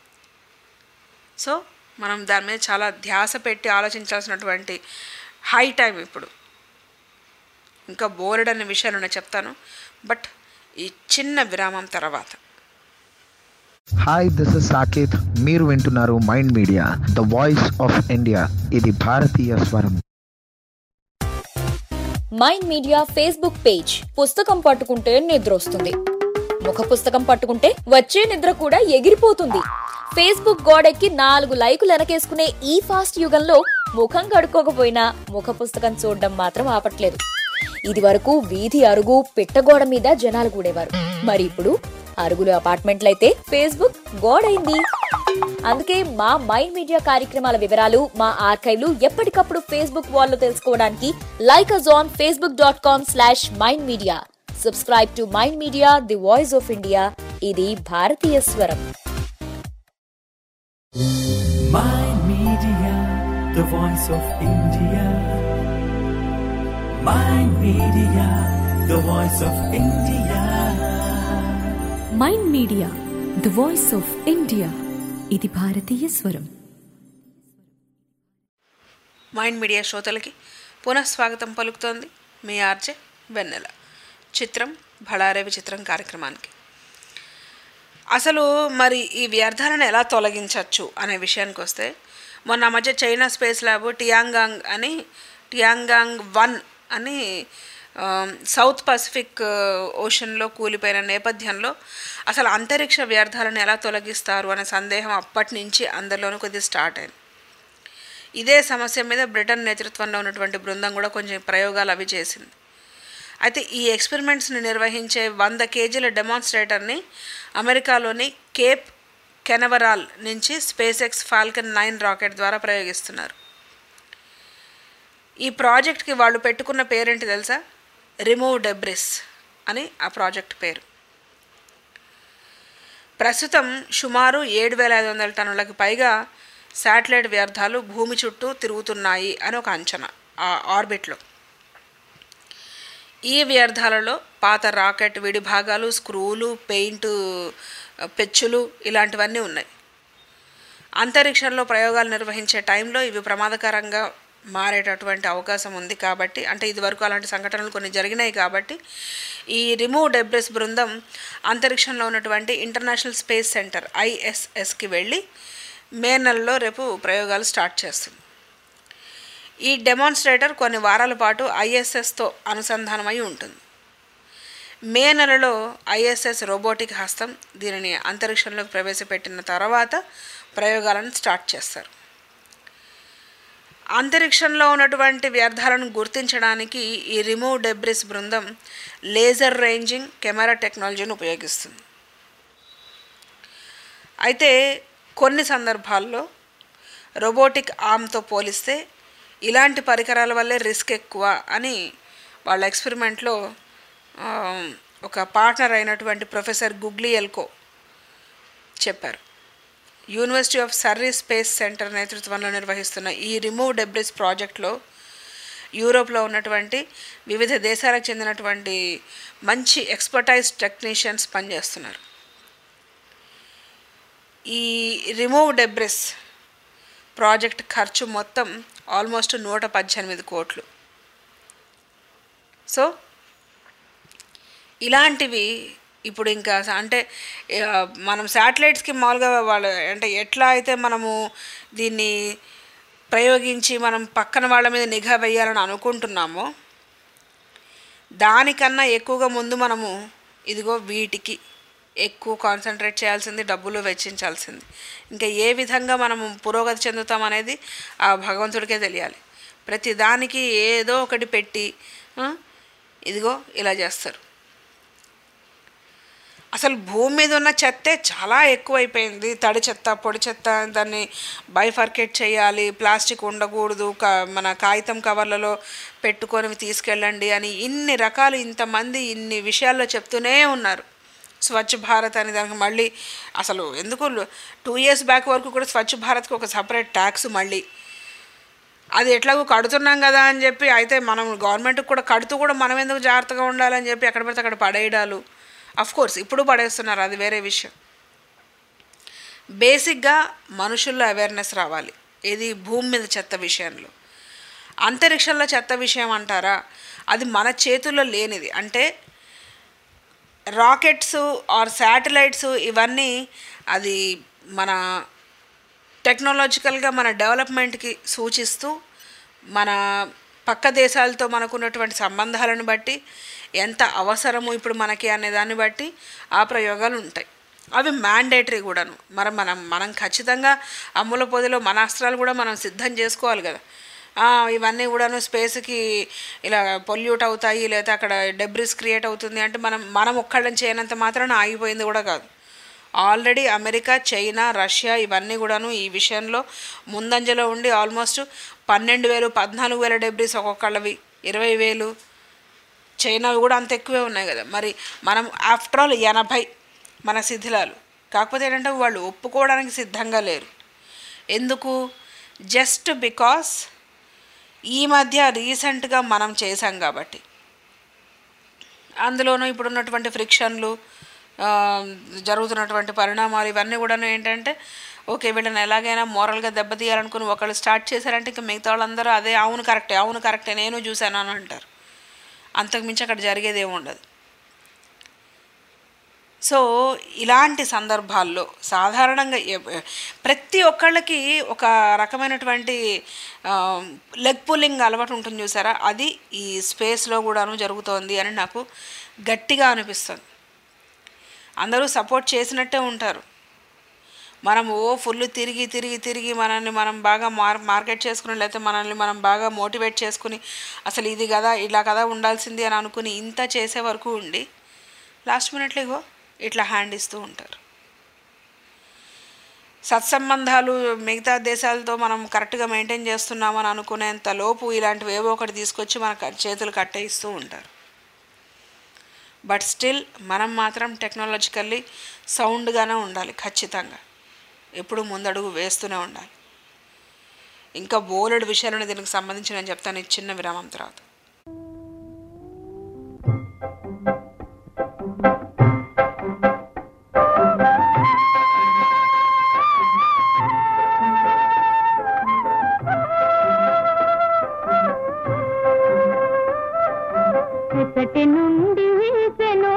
సో మనం దాని మీద చాలా ధ్యాస పెట్టి ఆలోచించాల్సినటువంటి హై టైం ఇప్పుడు. ఇంకా బోర్డ్ అనే విషయాలు నేను చెప్తాను, బట్ ఈ చిన్న విరామం తర్వాత. Hi, this is Saketh. మీరు వింటున్నారు Mind media, the voice of India. ఇది భారతీయ స్వరం. Mind Media Facebook page. పుస్తకం పట్టుకుంటే నిద్రొస్తుంది, ముఖ పుస్తకం పట్టుకుంటే వచ్చే నిద్ర కూడా ఎగిరిపోతుంది. ఫేస్బుక్ గోడెక్కి 4 లైకులు వెనకేసుకునే ఈ ఫాస్ట్ యుగంలో ముఖం కడుక్కోకపోయినా ముఖ పుస్తకం చూడడం మాత్రం ఆపట్లేదు. ఇది వరకు వీధి అరుగు పిట్టగోడ మీద జనాలు కూడేవారు. మరి ఇప్పుడు అరుగులు అపార్ట్మెంట్లయితే ఫేస్బుక్ గోడైంది. అందుకే మా మైండ్ మీడియా కార్యక్రమాల వివరాలు మా ఆర్కైవ్లు ఎప్పటికప్పుడు ఫేస్బుక్ వాల్లో తెలుసుకోవడానికి like us on facebook.com/mindmedia. Subscribe to Mind Media, the voice of India. ఇది భారతీయ స్వరం. Mind Media, the voice of India. Mind Media, the voice of India. Mind Media the voice of India ఇది భారతీయ స్వరం. Mind media శ్రోతలకి పునఃస్వాగతం పలుకుతోంది మీ RJ వెన్నెల. చిత్రం భళారే విచిత్రం కార్యక్రమానికి. అసలు మరి ఈ వ్యర్థాలను ఎలా తొలగించవచ్చు అనే విషయానికి వస్తే, మొన్న మధ్య చైనా స్పేస్ ల్యాబ్ టియాంగాంగ్ 1 అని సౌత్ పసిఫిక్ ఓషన్లో కూలిపోయిన నేపథ్యంలో అసలు అంతరిక్ష వ్యర్థాలను ఎలా తొలగిస్తారు అనే సందేహం అప్పటి నుంచి అందరిలోనూ కొద్దిగా స్టార్ట్ అయింది. ఇదే సమస్య మీద బ్రిటన్ నేతృత్వంలో ఉన్నటువంటి బృందం కూడా కొంచెం ప్రయోగాలు అవి చేసింది. అయితే ఈ ఎక్స్పెరిమెంట్స్ని నిర్వహించే 100 కేజీల డెమాన్స్ట్రేటర్ని అమెరికాలోని కేప్ కెనవరాల్ నుంచి స్పేస్ ఎక్స్ ఫాల్కన్ 9 రాకెట్ ద్వారా ప్రయోగిస్తున్నారు. ఈ ప్రాజెక్ట్కి వాళ్ళు పెట్టుకున్న పేరేంటి తెలుసా? రిమూవ్ డెబ్రిస్ అని ఆ ప్రాజెక్ట్ పేరు. ప్రస్తుతం సుమారు 7,500 టన్నులకు పైగా శాటిలైట్ వ్యర్థాలు భూమి చుట్టూ తిరుగుతున్నాయి అని ఒక అంచనా ఆ ఆర్బిట్లో. ఈ వ్యర్థాలలో పాత రాకెట్ విడి భాగాలు, స్క్రూలు, పెయింట్ పెచ్చులు ఇలాంటివన్నీ ఉన్నాయి. అంతరిక్షంలో ప్రయోగాలు నిర్వహించే టైంలో ఇవి ప్రమాదకరంగా మారేటటువంటి అవకాశం ఉంది. కాబట్టి అంటే ఇదివరకు అలాంటి సంఘటనలు కొన్ని జరిగినాయి. కాబట్టి ఈ రిమూవ్ డెబ్రిస్ బృందం అంతరిక్షంలో ఉన్నటువంటి ఇంటర్నేషనల్ స్పేస్ సెంటర్ ISSకి వెళ్ళి మే నెలలో రేపు ప్రయోగాలు స్టార్ట్ చేస్తుంది. ఈ డెమాన్స్ట్రేటర్ కొన్ని వారాల పాటు ISSతో అనుసంధానమై ఉంటుంది. మే నెలలో ISS రోబోటిక్ హస్తం దీనిని అంతరిక్షంలోకి ప్రవేశపెట్టిన తర్వాత ప్రయోగాలను స్టార్ట్ చేస్తారు. అంతరిక్షంలో ఉన్నటువంటి వ్యర్థాలను గుర్తించడానికి ఈ రిమూవ్ డెబ్రిస్ బృందం లేజర్ రేంజింగ్ కెమెరా టెక్నాలజీని ఉపయోగిస్తుంది. అయితే కొన్ని సందర్భాల్లో రోబోటిక్ ఆర్మ్తో పోలిస్తే ఇలాంటి పరికరాల వల్లే రిస్క్ ఎక్కువ అని వాళ్ళ ఎక్స్పెరిమెంట్లో ఒక పార్ట్నర్ అయినటువంటి ప్రొఫెసర్ గుగ్లియల్కో చెప్పారు. University of Surrey space centre నేతృత్వంలో నిర్వహిస్తున్న ఈ రిమూవ్ డెబ్రిస్ ప్రాజెక్ట్లో యూరోప్లో ఉన్నటువంటి వివిధ దేశాలకు చెందినటువంటి మంచి ఎక్స్పర్టైజ్ టెక్నీషియన్స్ పనిచేస్తున్నారు. ఈ రిమూవ్ డెబ్రిస్ ప్రాజెక్ట్ ఖర్చు మొత్తం ఆల్మోస్ట్ 118 కోట్లు. సో ఇలాంటివి ఇప్పుడు ఇంకా అంటే మనం శాటిలైట్స్కి మామూలుగా వాళ్ళు అంటే ఎట్లా అయితే మనము దీన్ని ప్రయోగించి మనం పక్కన వాళ్ళ మీద నిఘా వేయాలని అనుకుంటున్నామో దానికన్నా ఎక్కువగా ముందు మనము ఇదిగో వీటికి ఎక్కువ కాన్సన్ట్రేట్ చేయాల్సింది, డబ్బులు వెచ్చించాల్సింది. ఇంకా ఏ విధంగా మనము పురోగతి చెందుతాం అనేది ఆ భగవంతుడికే తెలియాలి. ప్రతి దానికి ఏదో ఒకటి పెట్టి ఇదిగో ఇలా చేస్తారు. అసలు భూమి మీద ఉన్న చెత్తే చాలా ఎక్కువైపోయింది. తడి చెత్త, పొడి చెత్త, దాన్ని బైఫర్కేట్ చేయాలి, ప్లాస్టిక్ ఉండకూడదు, మన కాగితం కవర్లలో పెట్టుకొని తీసుకెళ్ళండి అని ఇన్ని రకాలు ఇంతమంది ఇన్ని విషయాల్లో చెప్తూనే ఉన్నారు. స్వచ్ఛ భారత్ అని దానికి మళ్ళీ అసలు ఎందుకు 2 years బ్యాక్ వరకు కూడా స్వచ్ఛ భారత్కి ఒక సపరేట్ ట్యాక్స్, మళ్ళీ అది ఎట్లాగో కడుతున్నాం కదా అని చెప్పి అయితే మనం గవర్నమెంట్కి కూడా కడుతూ కూడా మనం ఎందుకు జాగ్రత్తగా ఉండాలని చెప్పి ఎక్కడ పడితే అక్కడ పడేయడాలు. కోర్స్ ఇప్పుడు పడేస్తున్నారు, అది వేరే విషయం. బేసిక్గా మనుషుల్లో అవేర్నెస్ రావాలి. ఇది భూమి మీద చెత్త విషయంలో. అంతరిక్షంలో చెత్త విషయం అంటారా, అది మన చేతుల్లో లేనిది. అంటే రాకెట్స్ ఆర్ శాటిలైట్స్ ఇవన్నీ అది మన టెక్నాలజికల్గా మన డెవలప్మెంట్కి సూచిస్తూ మన పక్క దేశాలతో మనకున్నటువంటి సంబంధాలను బట్టి, ఎంత అవసరము ఇప్పుడు మనకి అనే దాన్ని బట్టి ఆ ప్రయోగాలు ఉంటాయి. అవి మ్యాండేటరీ కూడాను. మనం ఖచ్చితంగా అమ్ముల పొదిలో మన అస్త్రాలు కూడా మనం సిద్ధం చేసుకోవాలి కదా. ఇవన్నీ కూడాను స్పేస్కి ఇలా పొల్యూట్ అవుతాయి, లేదా అక్కడ డెబ్రిస్ క్రియేట్ అవుతుంది అంటే మనం ఒక్కళ్ళని చేయనంత మాత్రాన ఆగిపోయింది కూడా కాదు. ఆల్రెడీ అమెరికా, చైనా, రష్యా ఇవన్నీ కూడాను ఈ విషయంలో ముందంజలో ఉండి ఆల్మోస్ట్ 12,000, 14,000 డెబ్రిస్ ఒక్కొక్కళ్ళవి 20,000. చైనావి కూడా అంత ఎక్కువే ఉన్నాయి కదా. మరి మనం ఆఫ్టర్ ఆల్ 80 మన శిథిలాలు. కాకపోతే ఏంటంటే వాళ్ళు ఒప్పుకోవడానికి సిద్ధంగా లేరు. ఎందుకు? జస్ట్ బికాస్ ఈ మధ్య రీసెంట్గా మనం చేసాం కాబట్టి. అందులోనూ ఇప్పుడున్నటువంటి ఫ్రిక్షన్లు, జరుగుతున్నటువంటి పరిణామాలు ఇవన్నీ కూడా ఏంటంటే ఓకే వీళ్ళని ఎలాగైనా మోరల్గా దెబ్బతీయాలనుకుని ఒకళ్ళు స్టార్ట్ చేశారంటే ఇంకా మిగతా వాళ్ళందరూ అదే అవును కరెక్టే నేను చూశాను అని అంటారు. అంతకుమించి అక్కడ జరిగేది ఏమి ఉండదు. సో ఇలాంటి సందర్భాల్లో సాధారణంగా ప్రతి ఒక్కళ్ళకి ఒక రకమైనటువంటి లెగ్ పుల్లింగ్ అలవాటు ఉంటుంది చూసారా, అది ఈ స్పేస్లో కూడాను జరుగుతోంది అని నాకు గట్టిగా అనిపిస్తుంది. అందరూ సపోర్ట్ చేసినట్టే ఉంటారు. మనం ఫుల్ తిరిగి మనల్ని మనం బాగా మార్కెట్ చేసుకుని, లేకపోతే మనల్ని మనం బాగా మోటివేట్ చేసుకుని అసలు ఇది కదా ఇలా కదా ఉండాల్సింది అని అనుకుని ఇంత చేసే వరకు ఉండి లాస్ట్ మినిట్లో ఇట్లా హ్యాండ్ ఇస్తూ ఉంటారు. సత్సంబంధాలు మిగతా దేశాలతో మనం కరెక్ట్గా మెయింటైన్ చేస్తున్నామని అనుకునేంత లోపు ఇలాంటివి ఏవో ఒకటి తీసుకొచ్చి మన చేతులు కట్టేయిస్తూ ఉంటారు. బట్ స్టిల్ మనం మాత్రం టెక్నాలజికల్లీ సౌండ్గానే ఉండాలి. ఖచ్చితంగా ఎప్పుడు ముందడుగు వేస్తూనే ఉండాలి. ఇంకా బోలెడు విషయాలను దీనికి సంబంధించి నేను చెప్తాను ఈ చిన్న విరామం తర్వాత. ఎచ్చటి నుండి వీసెను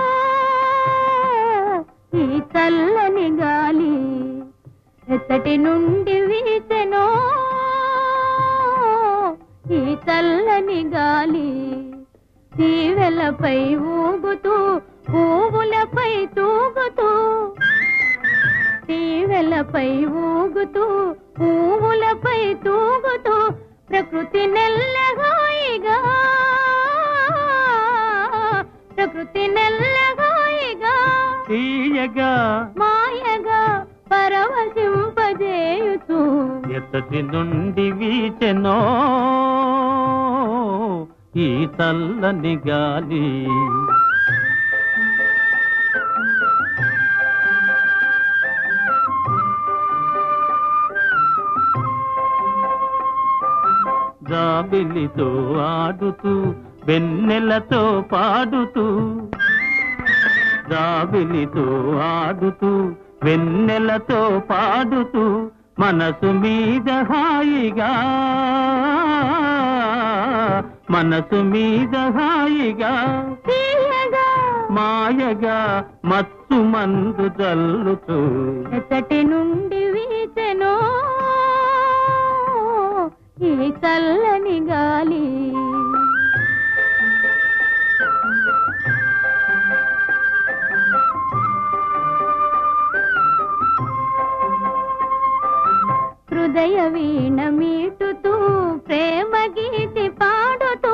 ఈ చల్లని గాలి, ఎచ్చటి నుండి వీసెను ఈ చల్లని గాలి, తీవెలపై ఊగుతూ పువ్వులపై తూగుతూ, తీవెలపై ఊగుతూ పువ్వులపై తూగుతూ, ప్రకృతి నెల్లగాయిగా, ప్రకృతి నెల్లగాయిగా తీయగా మాయగా పరవశింపజేయుచు, ఎత్తటి నుండి వీచెనో ఈ చల్లని గాలి. జాబిలితో ఆడుతూ వెన్నెలతో పాడుతూ, జాబిలితో ఆడుతూ వెన్నెలతో పాడుతూ, మనసు మీద హాయిగా, మనసు మీద హాయిగా, మాయగా మత్తు మందు జల్లుతూ, ఎచ్చటి నుండి వీచెనో ఈ చల్లని గాలి. హృదయ వీణ మీటుతూ ప్రేమ గీతి పాడుతూ,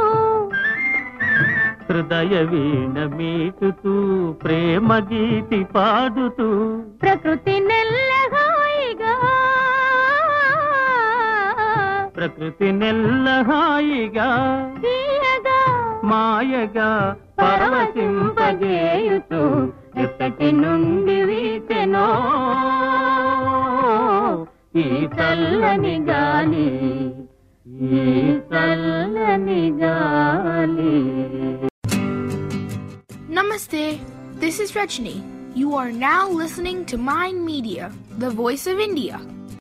హృదయ వీణ మీటుతూ ప్రేమ గీతి పాడుతూ, ప్రకృతి నెల్లగాయిగా, ప్రకృతి నెల్లహాయిగా తీయగా మాయగా పరవశింపజేయుచు, ఎక్కటి నుండి వీచెనో ఈ చల్లని గాలి, ఈ చల్లని గాలి. Namaste, this is Rajni. You are now listening to Mind Media, the voice of India.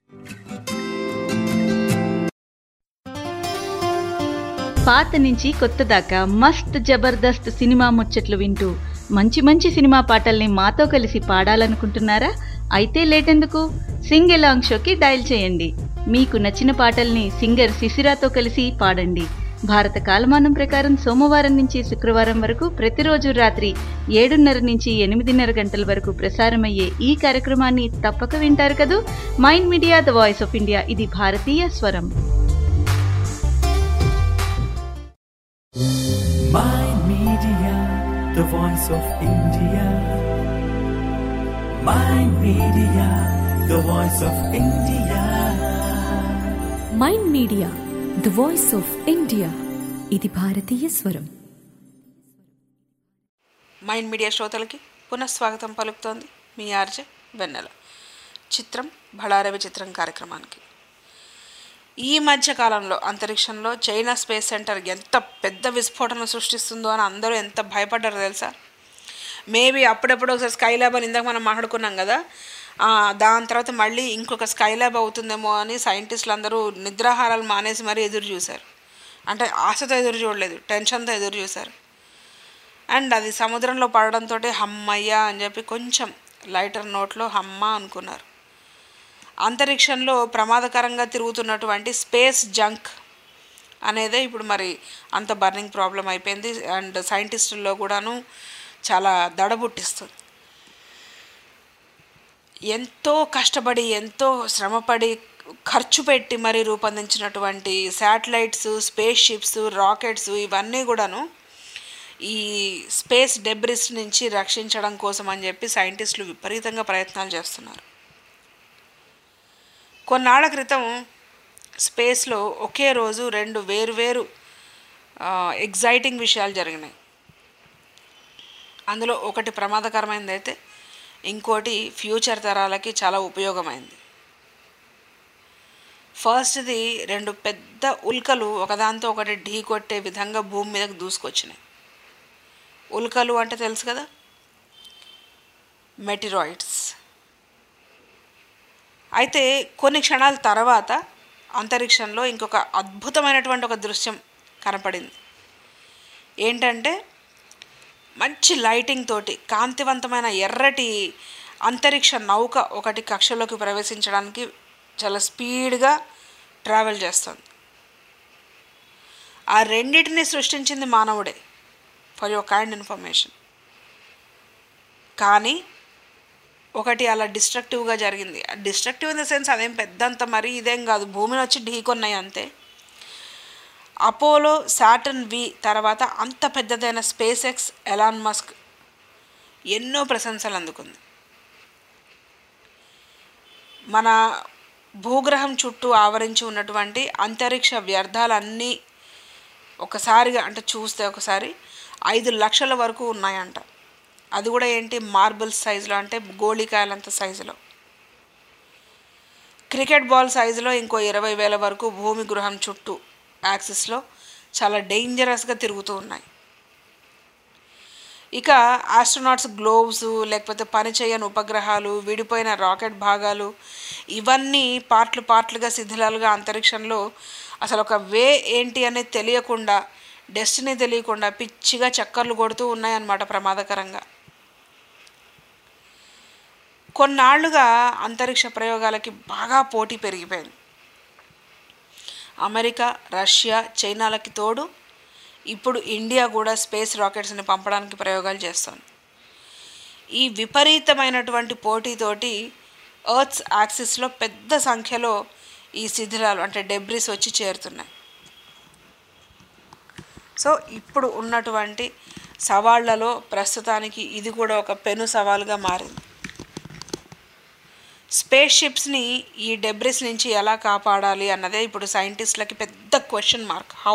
పాత నుంచి కొత్త దాకా మస్త్ జబర్దస్త్ సినిమా ముచ్చట్లు వింటూ మంచి మంచి సినిమా పాటల్ని మాతో కలిసి పాడాలనుకుంటున్నారా? అయితే లేటెందుకు, సింగ్ ఎలాంగ్ షోకి డయల్ చేయండి. మీకు నచ్చిన పాటల్ని సింగర్ శిశిరాతో కలిసి పాడండి. భారత కాలమానం ప్రకారం సోమవారం నుంచి శుక్రవారం వరకు ప్రతిరోజు రాత్రి 7:30 నుంచి 8:30 గంటల వరకు ప్రసారమయ్యే ఈ కార్యక్రమాన్ని తప్పక వింటారు కదూ. Mind media the voice of India, ఇది భారతీయ స్వరం. Mind Media, the voice of India. Mind Media, the voice of India. Mind media the voice of India, ఇది భారతీయ స్వరం. మైండ్ మీడియా శ్రోతలకి పునఃస్వాగతం పలుకుతోంది మీ ఆర్జే వెన్నెల. చిత్రం బళారవి చిత్రం కార్యక్రమానికి. ఈ మధ్య కాలంలో అంతరిక్షంలో చైనా స్పేస్ సెంటర్ ఎంత పెద్ద విస్ఫోటనం సృష్టిస్తుందో అని అందరూ ఎంత భయపడ్డారో తెలుసా. మేబీ అప్పుడప్పుడు ఒకసారి స్కై ల్యాబ్ అని ఇందాక మనం మాట్లాడుకున్నాం కదా, దాని తర్వాత మళ్ళీ ఇంకొక స్కై ల్యాబ్ అవుతుందేమో అని సైంటిస్టులు అందరూ నిద్రాహారాలు మానేసి మరీ ఎదురు చూశారు. అంటే ఆశతో ఎదురు చూడలేదు, టెన్షన్తో ఎదురు చూశారు. అండ్ అది సముద్రంలో పడడంతో హమ్మయ్య అని చెప్పి కొంచెం లైటర్ నోట్లో హమ్మ అనుకున్నారు. అంతరిక్షంలో ప్రమాదకరంగా తిరుగుతున్నటువంటి స్పేస్ జంక్ అనేదే ఇప్పుడు మరి అంత బర్నింగ్ ప్రాబ్లం అయిపోయింది. అండ్ సైంటిస్టుల్లో కూడాను చాలా దడబుట్టిస్తుంది. ఎంతో కష్టపడి ఎంతో శ్రమపడి ఖర్చు పెట్టి మరి రూపొందించినటువంటి శాటిలైట్స్, స్పేస్ షిప్స్, రాకెట్స్ ఇవన్నీ కూడాను ఈ స్పేస్ డెబ్రిస్ నుంచి రక్షించడం కోసం అని చెప్పి సైంటిస్టులు విపరీతంగా ప్రయత్నాలు చేస్తున్నారు. కొన్నాళ్ల క్రితం స్పేస్లో ఒకే రోజు 2 వేరువేరు ఎగ్జైటింగ్ విషయాలు జరిగినాయి. అందులో ఒకటి ప్రమాదకరమైనది అయితే ఇంకోటి ఫ్యూచర్ తరాలకి చాలా ఉపయోగమైంది. ఫస్ట్ది 2 పెద్ద ఉల్కలు ఒకదాంతో ఒకటి ఢీ కొట్టే విధంగా భూమి మీదకి దూసుకొచ్చినాయి. ఉల్కలు అంటే తెలుసు కదా, మెటిరాయిడ్స్. అయితే కొన్ని క్షణాల తర్వాత అంతరిక్షంలో ఇంకొక అద్భుతమైనటువంటి ఒక దృశ్యం కనపడింది. ఏంటంటే మంచి లైటింగ్ తోటి కాంతివంతమైన ఎర్రటి అంతరిక్ష నౌక ఒకటి కక్షలోకి ప్రవేశించడానికి చాలా స్పీడ్గా ట్రావెల్ చేస్తుంది. ఆ రెండింటిని సృష్టించింది మానవుడే, ఫర్ యువర్ కైండ్ ఇన్ఫర్మేషన్. కానీ ఒకటి అలా డిస్ట్రక్టివ్గా జరిగింది. డిస్ట్రక్టివ్ ఇన్ ద సెన్స్ అదేం పెద్దంత మరి ఇదేం కాదు, భూమిని వచ్చి ఢీకొన్నాయి అంతే. అపోలో సాటర్న్ వి తర్వాత అంత పెద్దదైన స్పేస్ ఎక్స్ ఎలాన్ మస్క్ ఎన్నో ప్రశంసలు అందుకుంది. మన భూగ్రహం చుట్టూ ఆవరించి ఉన్నటువంటి అంతరిక్ష వ్యర్థాలన్నీ ఒకసారిగా అంటే చూస్తే ఒకసారి 5 లక్షల వరకు ఉన్నాయంట. అది కూడా ఏంటి, మార్బుల్ సైజులో, అంటే గోళికాయలంత సైజులో. క్రికెట్ బాల్ సైజులో ఇంకో 20,000 వరకు భూమి గృహం చుట్టూ యాక్సిస్లో చాలా డేంజరస్గా తిరుగుతూ ఉన్నాయి. ఇక ఆస్ట్రోనాట్స్ గ్లోవ్స్, లేకపోతే పనిచేయని ఉపగ్రహాలు, విడిపోయిన రాకెట్ భాగాలు, ఇవన్నీ పార్ట్లుగా శిథిలాలుగా అంతరిక్షంలో అసలు ఒక వే ఏంటి అనేది తెలియకుండా, డెస్టినీ తెలియకుండా పిచ్చిగా చక్కర్లు కొడుతూ ఉన్నాయన్నమాట ప్రమాదకరంగా. కొన్నాళ్లుగా అంతరిక్ష ప్రయోగాలకి బాగా పోటీ పెరిగిపోయింది. అమెరికా, రష్యా, చైనాలకి తోడు ఇప్పుడు ఇండియా కూడా స్పేస్ రాకెట్స్ని పంపడానికి ప్రయోగాలు చేస్తుంది. ఈ విపరీతమైనటువంటి పోటీతోటి ఎర్త్స్ యాక్సిస్లో పెద్ద సంఖ్యలో ఈ శిథిలాలు అంటే డెబ్రిస్ వచ్చి చేరుతున్నాయి. సో ఇప్పుడు ఉన్నటువంటి సవాళ్లలో ప్రస్తుతానికి ఇది కూడా ఒక పెను సవాలుగా మారింది. స్పేస్ షిప్స్ని ఈ డెబ్రిస్ నుంచి ఎలా కాపాడాలి అన్నదే ఇప్పుడు సైంటిస్టులకి పెద్ద క్వశ్చన్ మార్క్. హౌ?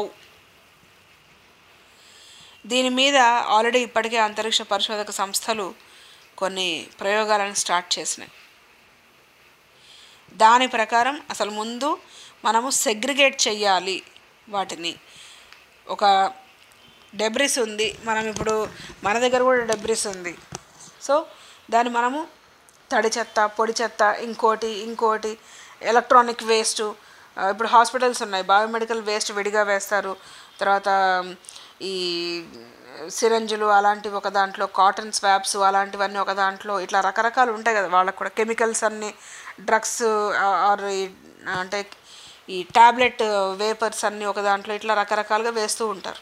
దీని మీద ఆల్రెడీ ఇప్పటికే అంతరిక్ష పరిశోధక సంస్థలు కొన్ని ప్రయోగాలను స్టార్ట్ చేసినాయి. దాని ప్రకారం అసలు ముందు మనము సెగ్రిగేట్ చెయ్యాలి వాటిని. ఒక డెబ్రిస్ ఉంది, మనం ఇప్పుడు మన దగ్గర కూడా డెబ్రిస్ ఉంది. సో దాన్ని మనము తడి చెత్త, పొడి చెత్త, ఇంకోటి ఎలక్ట్రానిక్ వేస్ట్, ఇప్పుడు హాస్పిటల్స్ ఉన్నాయి, బయోమెడికల్ వేస్ట్ విడిగా వేస్తారు. తర్వాత ఈ సిరంజులు అలాంటివి ఒక దాంట్లో, కాటన్ స్వాబ్స్ అలాంటివన్నీ ఒక దాంట్లో, ఇట్లా రకరకాలు ఉంటాయి కదా వాళ్ళకు కూడా. కెమికల్స్ అన్నీ, డ్రగ్స్ ఆర్ అంటే ఈ ట్యాబ్లెట్ వేపర్స్ అన్నీ ఒక దాంట్లో ఇట్లా రకరకాలుగా వేస్తూ ఉంటారు.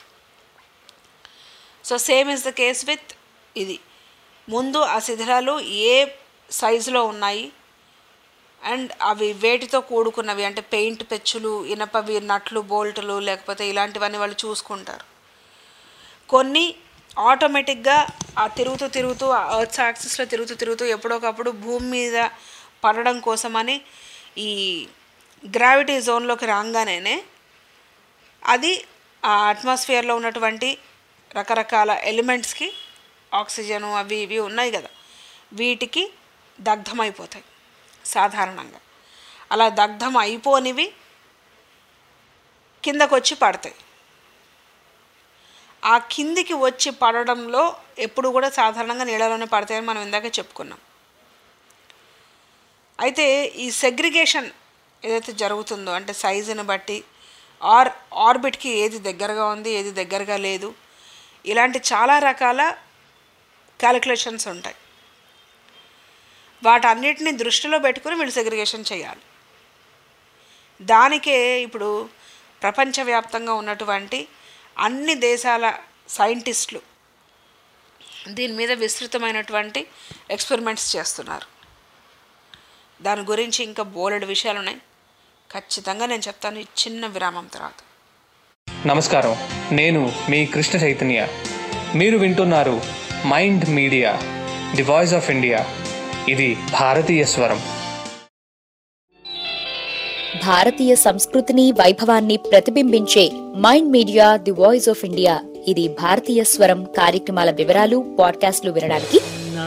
So same is the case with ఇది. ముందు ఆ శిథిలాలు ఏ సైజులో ఉన్నాయి అండ్ అవి వేటితో కూడుకున్నవి, అంటే పెయింట్ పెచ్చులు, ఇనపవి నట్లు బోల్టులు, లేకపోతే ఇలాంటివన్నీ వాళ్ళు చూసుకుంటారు. కొన్ని ఆటోమేటిక్గా ఆ తిరుగుతూ ఆ ఎర్త్ యాక్సిస్లో తిరుగుతూ ఎప్పుడోకప్పుడు భూమి మీద పడడం కోసమని ఈ గ్రావిటీ జోన్లోకి రాగానే అది ఆ అట్మాస్ఫియర్లో ఉన్నటువంటి రకరకాల ఎలిమెంట్స్కి, ఆక్సిజను అవి ఇవి ఉన్నాయి కదా, వీటికి దగ్ధమైపోతాయి సాధారణంగా. అలా దగ్ధం అయిపోనివి కిందకు వచ్చి పడతాయి. ఆ కిందికి వచ్చి పడడంలో ఎప్పుడు కూడా సాధారణంగా నీళ్ళలోనే పడతాయని మనం ఇందాక చెప్పుకున్నాం. అయితే ఈ సెగ్రిగేషన్ ఏదైతే జరుగుతుందో, అంటే సైజుని బట్టి ఆర్బిట్కి ఏది దగ్గరగా ఉంది, ఏది దగ్గరగా లేదు, ఇలాంటి చాలా రకాల క్యాలిక్యులేషన్స్ ఉంటాయి. వాటన్నిటిని దృష్టిలో పెట్టుకుని వీళ్ళు సెగ్రిగేషన్ చేయాలి. దానికే ఇప్పుడు ప్రపంచవ్యాప్తంగా ఉన్నటువంటి అన్ని దేశాల సైంటిస్టులు దీని మీద విస్తృతమైనటువంటి ఎక్స్పెరిమెంట్స్ చేస్తున్నారు. దాని గురించి ఇంకా బోలెడు విషయాలు ఉన్నాయి, ఖచ్చితంగా నేను చెప్తాను ఈ చిన్న విరామం తర్వాత. నమస్కారం, నేను మీ కృష్ణ చైతన్య. మీరు వింటున్నారు Mind Media, the voice of India. ఇది భారతీయ స్వరం. భారతీయ సంస్కృతిని, వైభవాన్ని ప్రతిబింబించే Mind Media the voice of India. ఇది భారతీయ స్వరం కార్యక్రమాల వివరాలు, పాడ్కాస్ట్లు వినడానికి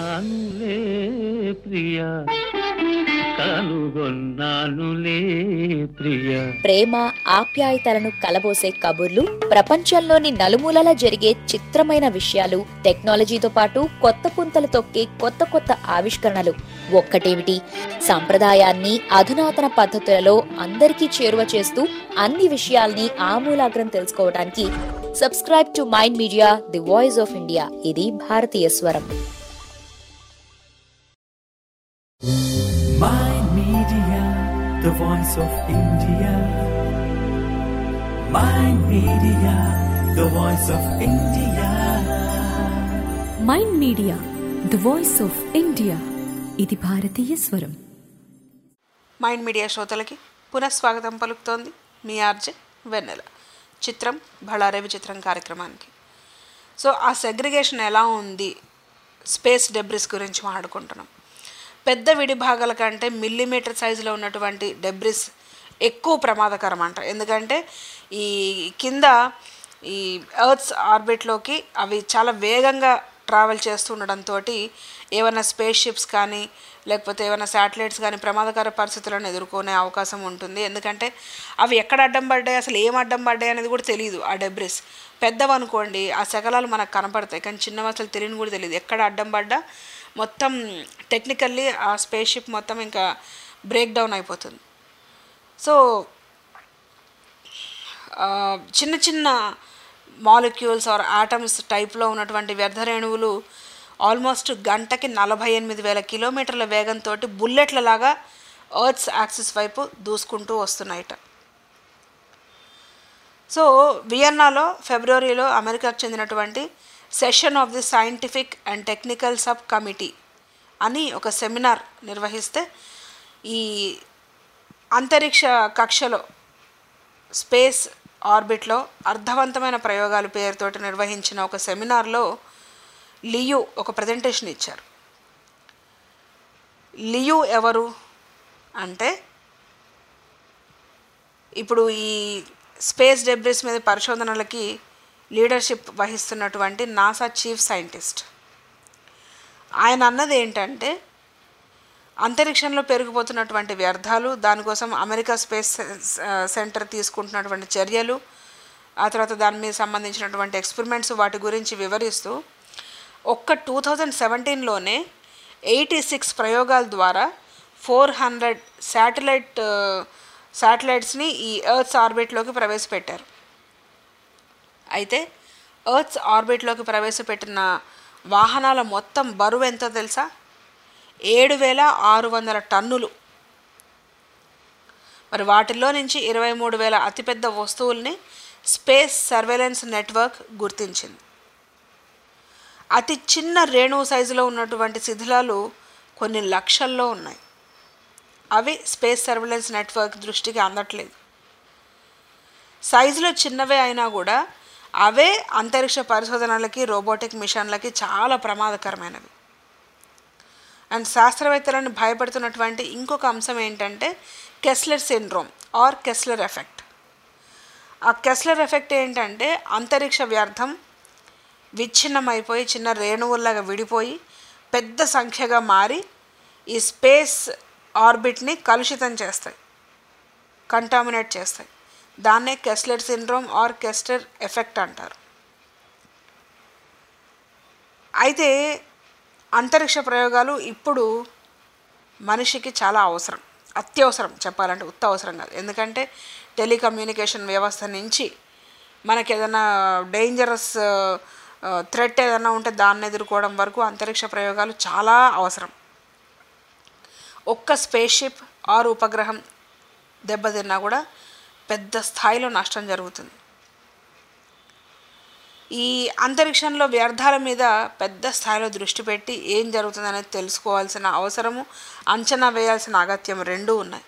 ప్రేమ ఆప్యాయతలను కలబోసే కబుర్లు, ప్రపంచంలోని నలుమూలలా జరిగే చిత్రమైన విషయాలు, టెక్నాలజీతో పాటు కొత్త పుంతలు తొక్కే కొత్త ఆవిష్కరణలు. ఒక్కటేమిటి, సంప్రదాయాన్ని అధునాతన పద్ధతులలో అందరికీ చేరువ చేస్తూ అన్ని విషయాల్ని ఆమూలాగ్రం తెలుసుకోవడానికి subscribe to Mind Media the voice of India. ఇది భారతీయ స్వరం. Mind Media, the voice of India. Mind Media, the voice of India. Mind Media the voice of India. ఇది భారతీయ స్వరం. మైండ్ మీడియా శ్రోతలకి పునఃస్వాగతం పలుకుతోంది మీ ఆర్జే వెన్నెల. చిత్రం బళారే విచిత్రం కార్యక్రమానికి. సో ఆ సెగ్రిగేషన్ ఎలా ఉంది, స్పేస్ డెబ్రిస్ గురించి మాట్లాడుకుంటున్నాం. పెద్ద విడిభాగాల కంటే మిల్లీమీటర్ సైజులో ఉన్నటువంటి డెబ్రిస్ ఎక్కువ ప్రమాదకరం అంట. ఎందుకంటే ఈ కింద ఈ ఎర్త్స్ ఆర్బిట్లోకి అవి చాలా వేగంగా ట్రావెల్ చేస్తూ ఉండడంతో ఏమైనా స్పేస్ షిప్స్ కానీ లేకపోతే ఏమైనా శాటిలైట్స్ కానీ ప్రమాదకర పరిస్థితులను ఎదుర్కొనే అవకాశం ఉంటుంది. ఎందుకంటే అవి ఎక్కడ అడ్డం పడ్డాయి, అసలు ఏం అడ్డం పడ్డాయి అనేది కూడా తెలియదు. ఆ డెబ్రిస్ పెద్దవనుకోండి ఆ శకలాలు మనకు కనపడతాయి, కానీ చిన్నవి అసలు తెలియని కూడా తెలియదు. ఎక్కడ అడ్డం పడ్డా మొత్తం టెక్నికల్లీ ఆ స్పేస్ షిప్ మొత్తం ఇంకా బ్రేక్ డౌన్ అయిపోతుంది. సో చిన్న చిన్న మాలిక్యూల్స్ ఆర్ ఆటమ్స్ టైప్లో ఉన్నటువంటి వ్యర్థ రేణువులు ఆల్మోస్ట్ గంటకి 48,000 కిలోమీటర్ల వేగంతో బుల్లెట్లలాగా ఎర్త్స్ యాక్సిస్ వైపు దూసుకుంటూ వస్తున్నాయిట. సో వియన్నాలో ఫిబ్రవరిలో అమెరికాకు చెందినటువంటి session of the scientific and technical subcommittee అని ఒక సెమినార్ నిర్వహిస్తే ఈ అంతరిక్ష కక్షలో స్పేస్ ఆర్బిట్లో అర్థవంతమైన ప్రయోగాలు పేరుతోటి నిర్వహించిన ఒక సెమినార్లో లియు ఒక ప్రజెంటేషన్ ఇచ్చారు. లియు ఎవరు అంటే ఇప్పుడు ఈ స్పేస్ డెబ్రిస్ మీద పరిశోధనలకి లీడర్షిప్ వహిస్తున్నటువంటి నాసా చీఫ్ సైంటిస్ట్. ఆయన అన్నది ఏంటంటే అంతరిక్షంలో పెరిగిపోతున్నటువంటి వ్యర్థాలు, దానికోసం అమెరికా స్పేస్ సెంటర్ తీసుకుంటున్నటువంటి చర్యలు, ఆ తర్వాత దాని మీద సంబంధించినటువంటి ఎక్స్పెరిమెంట్స్, వాటి గురించి వివరిస్తూ ఒక్క 2017లోనే 86 ప్రయోగాల ద్వారా 400 శాటిలైట్స్ని ఈ ఎర్త్స్ ఆర్బిట్లోకి ప్రవేశపెట్టారు. అయితే ఎర్త్స్ ఆర్బిట్లోకి ప్రవేశపెట్టిన వాహనాల మొత్తం బరువు ఎంతో తెలుసా? 7,600 టన్నులు. మరి వాటిల్లో నుంచి 23,000 అతిపెద్ద వస్తువుల్ని స్పేస్ సర్వేలెన్స్ నెట్వర్క్ గుర్తించింది. అతి చిన్న రేణువు సైజులో ఉన్నటువంటి శిథిలాలు కొన్ని లక్షల్లో ఉన్నాయి. అవి స్పేస్ సర్వేలెన్స్ నెట్వర్క్ దృష్టికి అందట్లేదు. సైజులో చిన్నవే అయినా కూడా అవే అంతరిక్ష పరిశోధనలకి రోబోటిక్ మిషన్లకి చాలా ప్రమాదకరమైనవి. అండ్ శాస్త్రవేత్తలను భయపడుతున్నటువంటి ఇంకొక అంశం ఏంటంటే Kessler syndrome or Kessler effect. ఆ కెస్లర్ ఎఫెక్ట్ ఏంటంటే అంతరిక్ష వ్యర్థం విచ్ఛిన్నమైపోయి చిన్న రేణువుల్లాగా విడిపోయి పెద్ద సంఖ్యగా మారి ఈ స్పేస్ ఆర్బిట్ని కలుషితం చేస్తాయి, కంటామినేట్ చేస్తాయి. దాన్నే Kessler syndrome or Kessler effect అంటారు. అయితే అంతరిక్ష ప్రయోగాలు ఇప్పుడు మనిషికి చాలా అవసరం, అత్యవసరం చెప్పాలంటే, ఉత్త అవసరం కాదు. ఎందుకంటే టెలికమ్యూనికేషన్ వ్యవస్థ నుంచి మనకి ఏదైనా డేంజరస్ థ్రెట్ ఏదైనా ఉంటే దాన్ని ఎదుర్కోవడం వరకు అంతరిక్ష ప్రయోగాలు చాలా అవసరం. ఒక్క స్పేస్ షిప్ ఆర్ ఉపగ్రహం దెబ్బతిన్నా కూడా పెద్ద స్థాయిలో నష్టం జరుగుతుంది. ఈ అంతరిక్షంలో వ్యర్థాల మీద పెద్ద స్థాయిలో దృష్టి పెట్టి ఏం జరుగుతుందనేది తెలుసుకోవాల్సిన అవసరము, అంచనా వేయాల్సిన అగత్యం రెండూ ఉన్నాయి.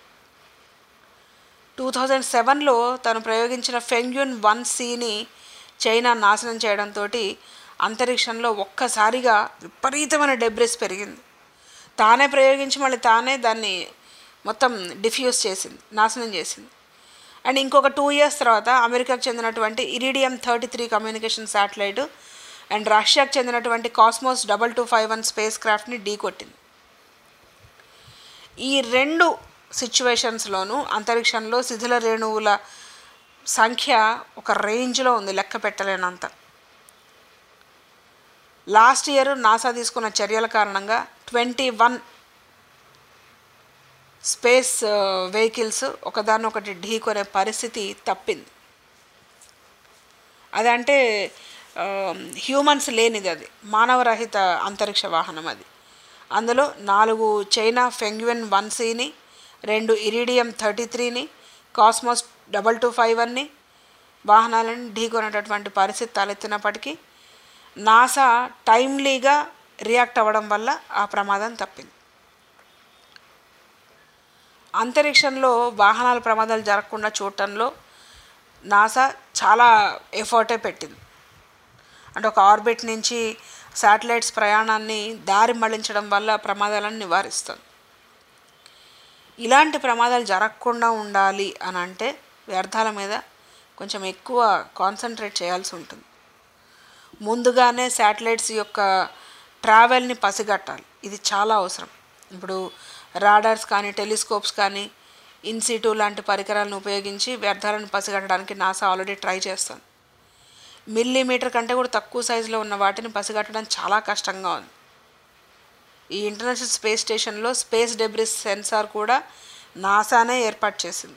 2007లో తను ప్రయోగించిన ఫెంగ్యూన్ 1Cని చైనా నాశనం చేయడంతో అంతరిక్షంలో ఒక్కసారిగా విపరీతమైన డెబ్రిస్ పెరిగింది. తానే ప్రయోగించి మళ్ళీ తానే దాన్ని మొత్తం డిఫ్యూజ్ చేసింది, నాశనం చేసింది. అండ్ ఇంకొక 2 years తర్వాత అమెరికాకు చెందినటువంటి ఇరిడియం 33 కమ్యూనికేషన్ శాటిలైట్ అండ్ రష్యాకు చెందినటువంటి కాస్మోస్ 2251 స్పేస్ క్రాఫ్ట్ని ఢీకొట్టింది. ఈ రెండు సిచ్యువేషన్స్లోనూ అంతరిక్షంలో శిథిల రేణువుల సంఖ్య ఒక రేంజ్లో ఉంది, లెక్క పెట్టలేనంత. లాస్ట్ ఇయర్ నాసా తీసుకున్న చర్యల కారణంగా 21 స్పేస్ వెహికల్స్ ఒకదాన్నొకటి ఢీకొనే పరిస్థితి తప్పింది. అదంటే హ్యూమన్స్ లేనిది, అది మానవరహిత అంతరిక్ష వాహనం. అది అందులో 4 చైనా ఫెంగ్యూన్ 1Cని, 2 ఇరిడియం 33ని, కాస్మోస్ 2251ని వాహనాలను ఢీకొనేటటువంటి పరిస్థితి తలెత్తినప్పటికీ నాసా టైమ్లీగా రియాక్ట్ అవ్వడం వల్ల ఆ ప్రమాదం తప్పింది. అంతరిక్షంలో వాహనాల ప్రమాదాలు జరగకుండా చూడటంలో నాసా చాలా ఎఫర్టే పెట్టింది. అంటే ఒక ఆర్బిట్ నుంచి శాటిలైట్స్ ప్రయాణాన్ని దారి మళ్లించడం వల్ల ప్రమాదాలను నివారిస్తుంది. ఇలాంటి ప్రమాదాలు జరగకుండా ఉండాలి అని అంటే వ్యర్థాల మీద కొంచెం ఎక్కువ కాన్సన్ట్రేట్ చేయాల్సి ఉంటుంది. ముందుగానే శాటిలైట్స్ యొక్క ట్రావెల్ని పసిగట్టాలి, ఇది చాలా అవసరం. ఇప్పుడు రాడార్స్ కానీ టెలిస్కోప్స్ కానీ ఇన్సిటూ లాంటి పరికరాలను ఉపయోగించి వ్యర్థాలను పసిగట్టడానికి నాసా ఆల్రెడీ ట్రై చేస్తుంది. మిల్లీమీటర్ కంటే కూడా తక్కువ సైజులో ఉన్న వాటిని పసిగట్టడం చాలా కష్టంగా ఉంది. ఈ ఇంటర్నేషనల్ స్పేస్ స్టేషన్లో స్పేస్ డెబ్రిస్ సెన్సార్ కూడా నాసానే ఏర్పాటు చేసింది.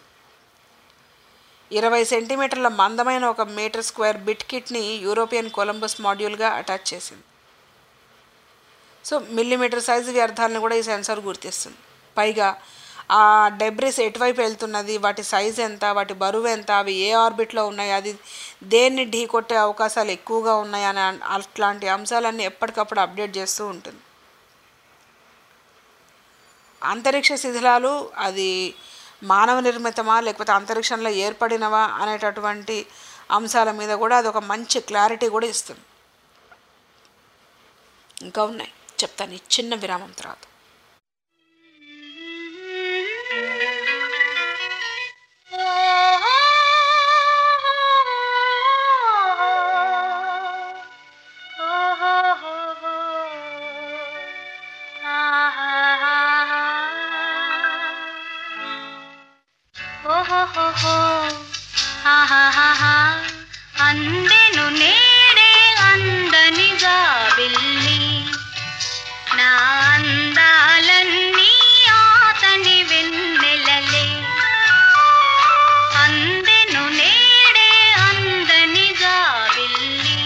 20 సెంటీమీటర్ల మందమైన ఒక మీటర్ స్క్వేర్ బిట్ కిట్ని యూరోపియన్ కొలంబస్ మాడ్యూల్గా అటాచ్ చేసింది. సో మిల్లీమీటర్ సైజు వ్యర్థాలను కూడా ఈ సెన్సార్ గుర్తిస్తుంది. పైగా ఆ డెబ్రిస్ ఎటువైపు వెళ్తున్నది, వాటి సైజు ఎంత, వాటి బరువు ఎంత, అవి ఏ ఆర్బిట్లో ఉన్నాయి, అది దేన్ని ఢీ కొట్టే అవకాశాలు ఎక్కువగా ఉన్నాయి అని అట్లాంటి అంశాలన్నీ ఎప్పటికప్పుడు అప్డేట్ చేస్తూ ఉంటుంది. అంతరిక్ష శిథిలాలు అది మానవ నిర్మితమా లేకపోతే అంతరిక్షంలో ఏర్పడినవా అనేటటువంటి అంశాల మీద కూడా అది ఒక మంచి క్లారిటీ కూడా ఇస్తుంది. ఇంకా ఉన్నాయి, చెప్తాను ఈ చిన్న విరామం తర్వాత. అందెను నేడే అందనిగా వెళ్ళి నా అందాలన్నీ ఆతని వెన్నెలలే. అందెను నేడే అందనిగా వెళ్ళి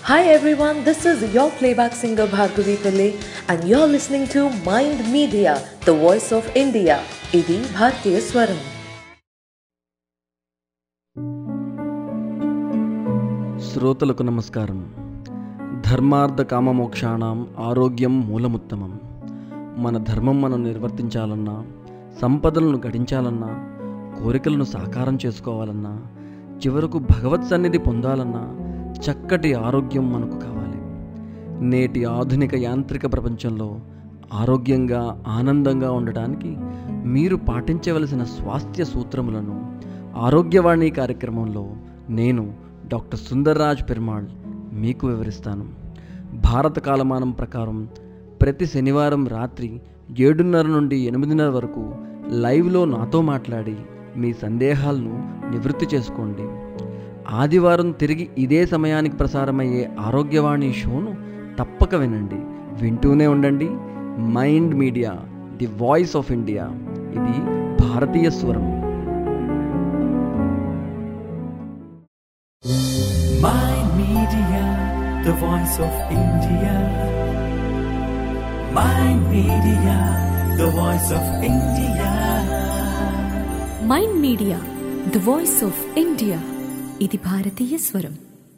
Hi everyone, this is your playback singer Bhargavi Pillai and you're listening to Mind Media, the voice of India. Idi Bharatiya Swaram. శ్రోతలకు నమస్కారం. ధర్మార్థ కామమోక్షాణం ఆరోగ్యం మూలముత్తమం. మన ధర్మం మనం నిర్వర్తించాలన్నా, సంపదలను గడించాలన్నా, కోరికలను సాకారం చేసుకోవాలన్నా, చివరకు భగవత్ సన్నిధి పొందాలన్నా చక్కటి ఆరోగ్యం మనకు కావాలి. నేటి ఆధునిక యాంత్రిక ప్రపంచంలో ఆరోగ్యంగా ఆనందంగా ఉండటానికి మీరు పాటించవలసిన స్వాస్థ్య సూత్రములను ఆరోగ్యవాణి కార్యక్రమంలో నేను డాక్టర్ సుందర్రాజ్ పెరుమాళ్ మీకు వివరిస్తాను. భారత కాలమానం ప్రకారం ప్రతి శనివారం రాత్రి 7:30 నుండి 8:30 వరకు లైవ్లో నాతో మాట్లాడి మీ సందేహాలను నివృత్తి చేసుకోండి. ఆదివారం తిరిగి ఇదే సమయానికి ప్రసారమయ్యే ఆరోగ్యవాణి షోను తప్పక వినండి. వింటూనే ఉండండి. Mind Media, the voice of India. ఇది భారతీయ స్వరం. Mind Media, the voice of India. Mind Media, the voice of India. Mind media the voice of India. ఇది భారతీయ స్వరం.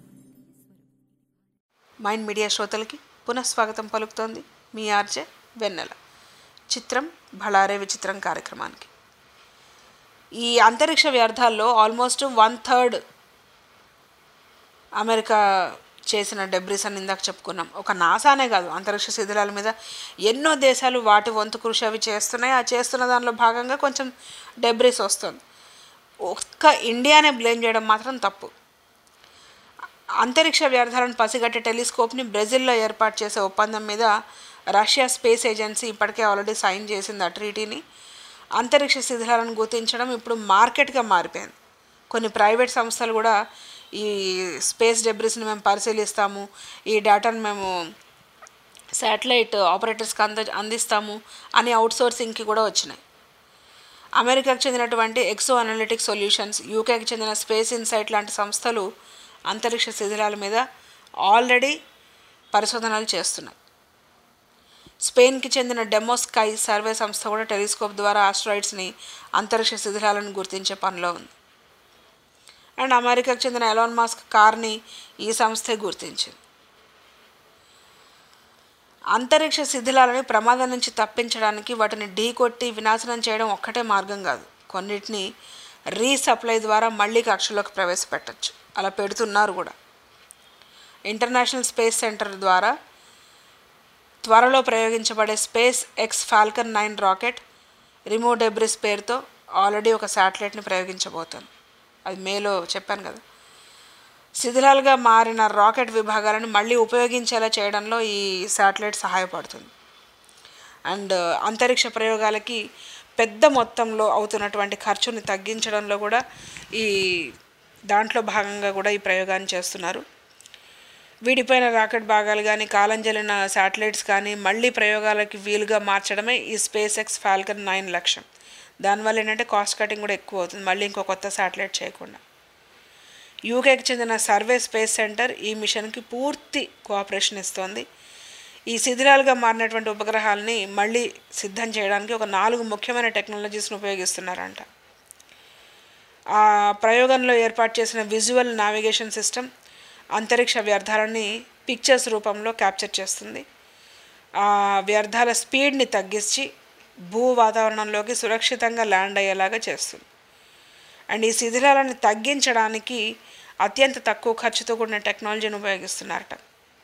మైండ్ మీడియా శ్రోతలకి పునఃస్వాగతం పలుకుతోంది మీ ఆర్జే వెన్నెల. చిత్రం భళారే విచిత్రం కార్యక్రమానికి. ఈ అంతరిక్ష వ్యర్థాల్లో ఆల్మోస్ట్ 1/3 అమెరికా చేసిన డెబ్రిస్ అని ఇందాక చెప్పుకున్నాం. ఒక నాసానే కాదు, అంతరిక్ష శిథిలాల మీద ఎన్నో దేశాలు వాటి వంతు కృషి అవి చేస్తున్నాయి. ఆ చేస్తున్న దానిలో భాగంగా కొంచెం డెబ్రిస్ వస్తుంది. ఒక్క ఇండియానే బ్లేమ్ చేయడం మాత్రం తప్పు. అంతరిక్ష వ్యర్థాలను పసిగట్టే టెలిస్కోప్ని బ్రెజిల్లో ఏర్పాటు చేసే ఒప్పందం మీద రష్యా స్పేస్ ఏజెన్సీ ఇప్పటికే ఆల్రెడీ సైన్ చేసింది. ఆ ట్రీటీని అంతరిక్ష శిథిలాలను గుర్తించడం ఇప్పుడు మార్కెట్గా మారిపోయింది. కొన్ని ప్రైవేట్ సంస్థలు కూడా ఈ స్పేస్ డెబ్రిస్ని మేము పరిశీలిస్తాము, ఈ డేటాను మేము శాటిలైట్ ఆపరేటర్స్కి అందిస్తాము అని అవుట్సోర్సింగ్కి కూడా వచ్చినాయి. అమెరికాకు చెందినటువంటి ఎక్సో అనలిటిక్ సొల్యూషన్స్, యూకేకి చెందిన స్పేస్ ఇన్సైట్ లాంటి సంస్థలు అంతరిక్ష శిథిలాల మీద ఆల్రెడీ పరిశోధనలు చేస్తున్నాయి. స్పెయిన్కి చెందిన డెమోస్కై సర్వే సంస్థ కూడా టెలిస్కోప్ ద్వారా ఆస్ట్రాయిడ్స్ని అంతరిక్ష శిథిలాలను గుర్తించే పనిలో ఉంది. అండ్ అమెరికాకు చెందిన ఎలాన్ మస్క్ కార్ని ఈ సంస్థే గుర్తించింది. అంతరిక్ష శిథిలాలని ప్రమాదం నుంచి తప్పించడానికి వాటిని ఢీకొట్టి వినాశనం చేయడం ఒక్కటే మార్గం కాదు. కొన్నిటిని రీసప్లై ద్వారా మళ్ళీ కక్షలోకి ప్రవేశపెట్టచ్చు. అలా పెడుతున్నారు కూడా. ఇంటర్నేషనల్ స్పేస్ సెంటర్ ద్వారా త్వరలో ప్రయోగించబడే SpaceX Falcon 9 rocket remove debris పేరుతో ఆల్రెడీ ఒక శాటిలైట్ని ప్రయోగించబోతోంది. అది మేలో చెప్పాను కదా. శిథిలాలుగా మారిన రాకెట్ విభాగాలను మళ్ళీ ఉపయోగించేలా చేయడంలో ఈ శాటిలైట్ సహాయపడుతుంది. అండ్ అంతరిక్ష ప్రయోగాలకి పెద్ద మొత్తంలో అవుతున్నటువంటి ఖర్చుని తగ్గించడంలో కూడా ఈ దాంట్లో భాగంగా కూడా ఈ ప్రయోగాన్ని చేస్తున్నారు. విడిపోయిన రాకెట్ భాగాలు కానీ కాలం చెల్లిన శాటిలైట్స్ కానీ మళ్ళీ ప్రయోగాలకి వీలుగా మార్చడమే ఈ స్పేస్ ఎక్స్ ఫాల్కన్ 9 లక్ష్యం. దానివల్ల ఏంటంటే కాస్ట్ కటింగ్ కూడా ఎక్కువ అవుతుంది, మళ్ళీ ఇంకో కొత్త శాటిలైట్ చేయకుండా. యూకేకి చెందిన సర్వే స్పేస్ సెంటర్ ఈ మిషన్కి పూర్తి కోఆపరేషన్ ఇస్తోంది. ఈ శిథిలాలుగా మారినటువంటి ఉపగ్రహాలని మళ్ళీ సిద్ధం చేయడానికి ఒక 4 ముఖ్యమైన టెక్నాలజీస్ని ఉపయోగిస్తున్నారంట. ఆ ప్రయోగంలో ఏర్పాటు చేసిన విజువల్ నావిగేషన్ సిస్టమ్ అంతరిక్ష వ్యర్థాలని పిక్చర్స్ రూపంలో క్యాప్చర్ చేస్తుంది. ఆ వ్యర్థాల స్పీడ్ని తగ్గించి భూ వాతావరణంలోకి సురక్షితంగా ల్యాండ్ అయ్యేలాగా చేస్తుంది. అండ్ ఈ శిథిలాలను తగ్గించడానికి అత్యంత తక్కువ ఖర్చుతో కూడిన టెక్నాలజీని ఉపయోగిస్తున్నారట.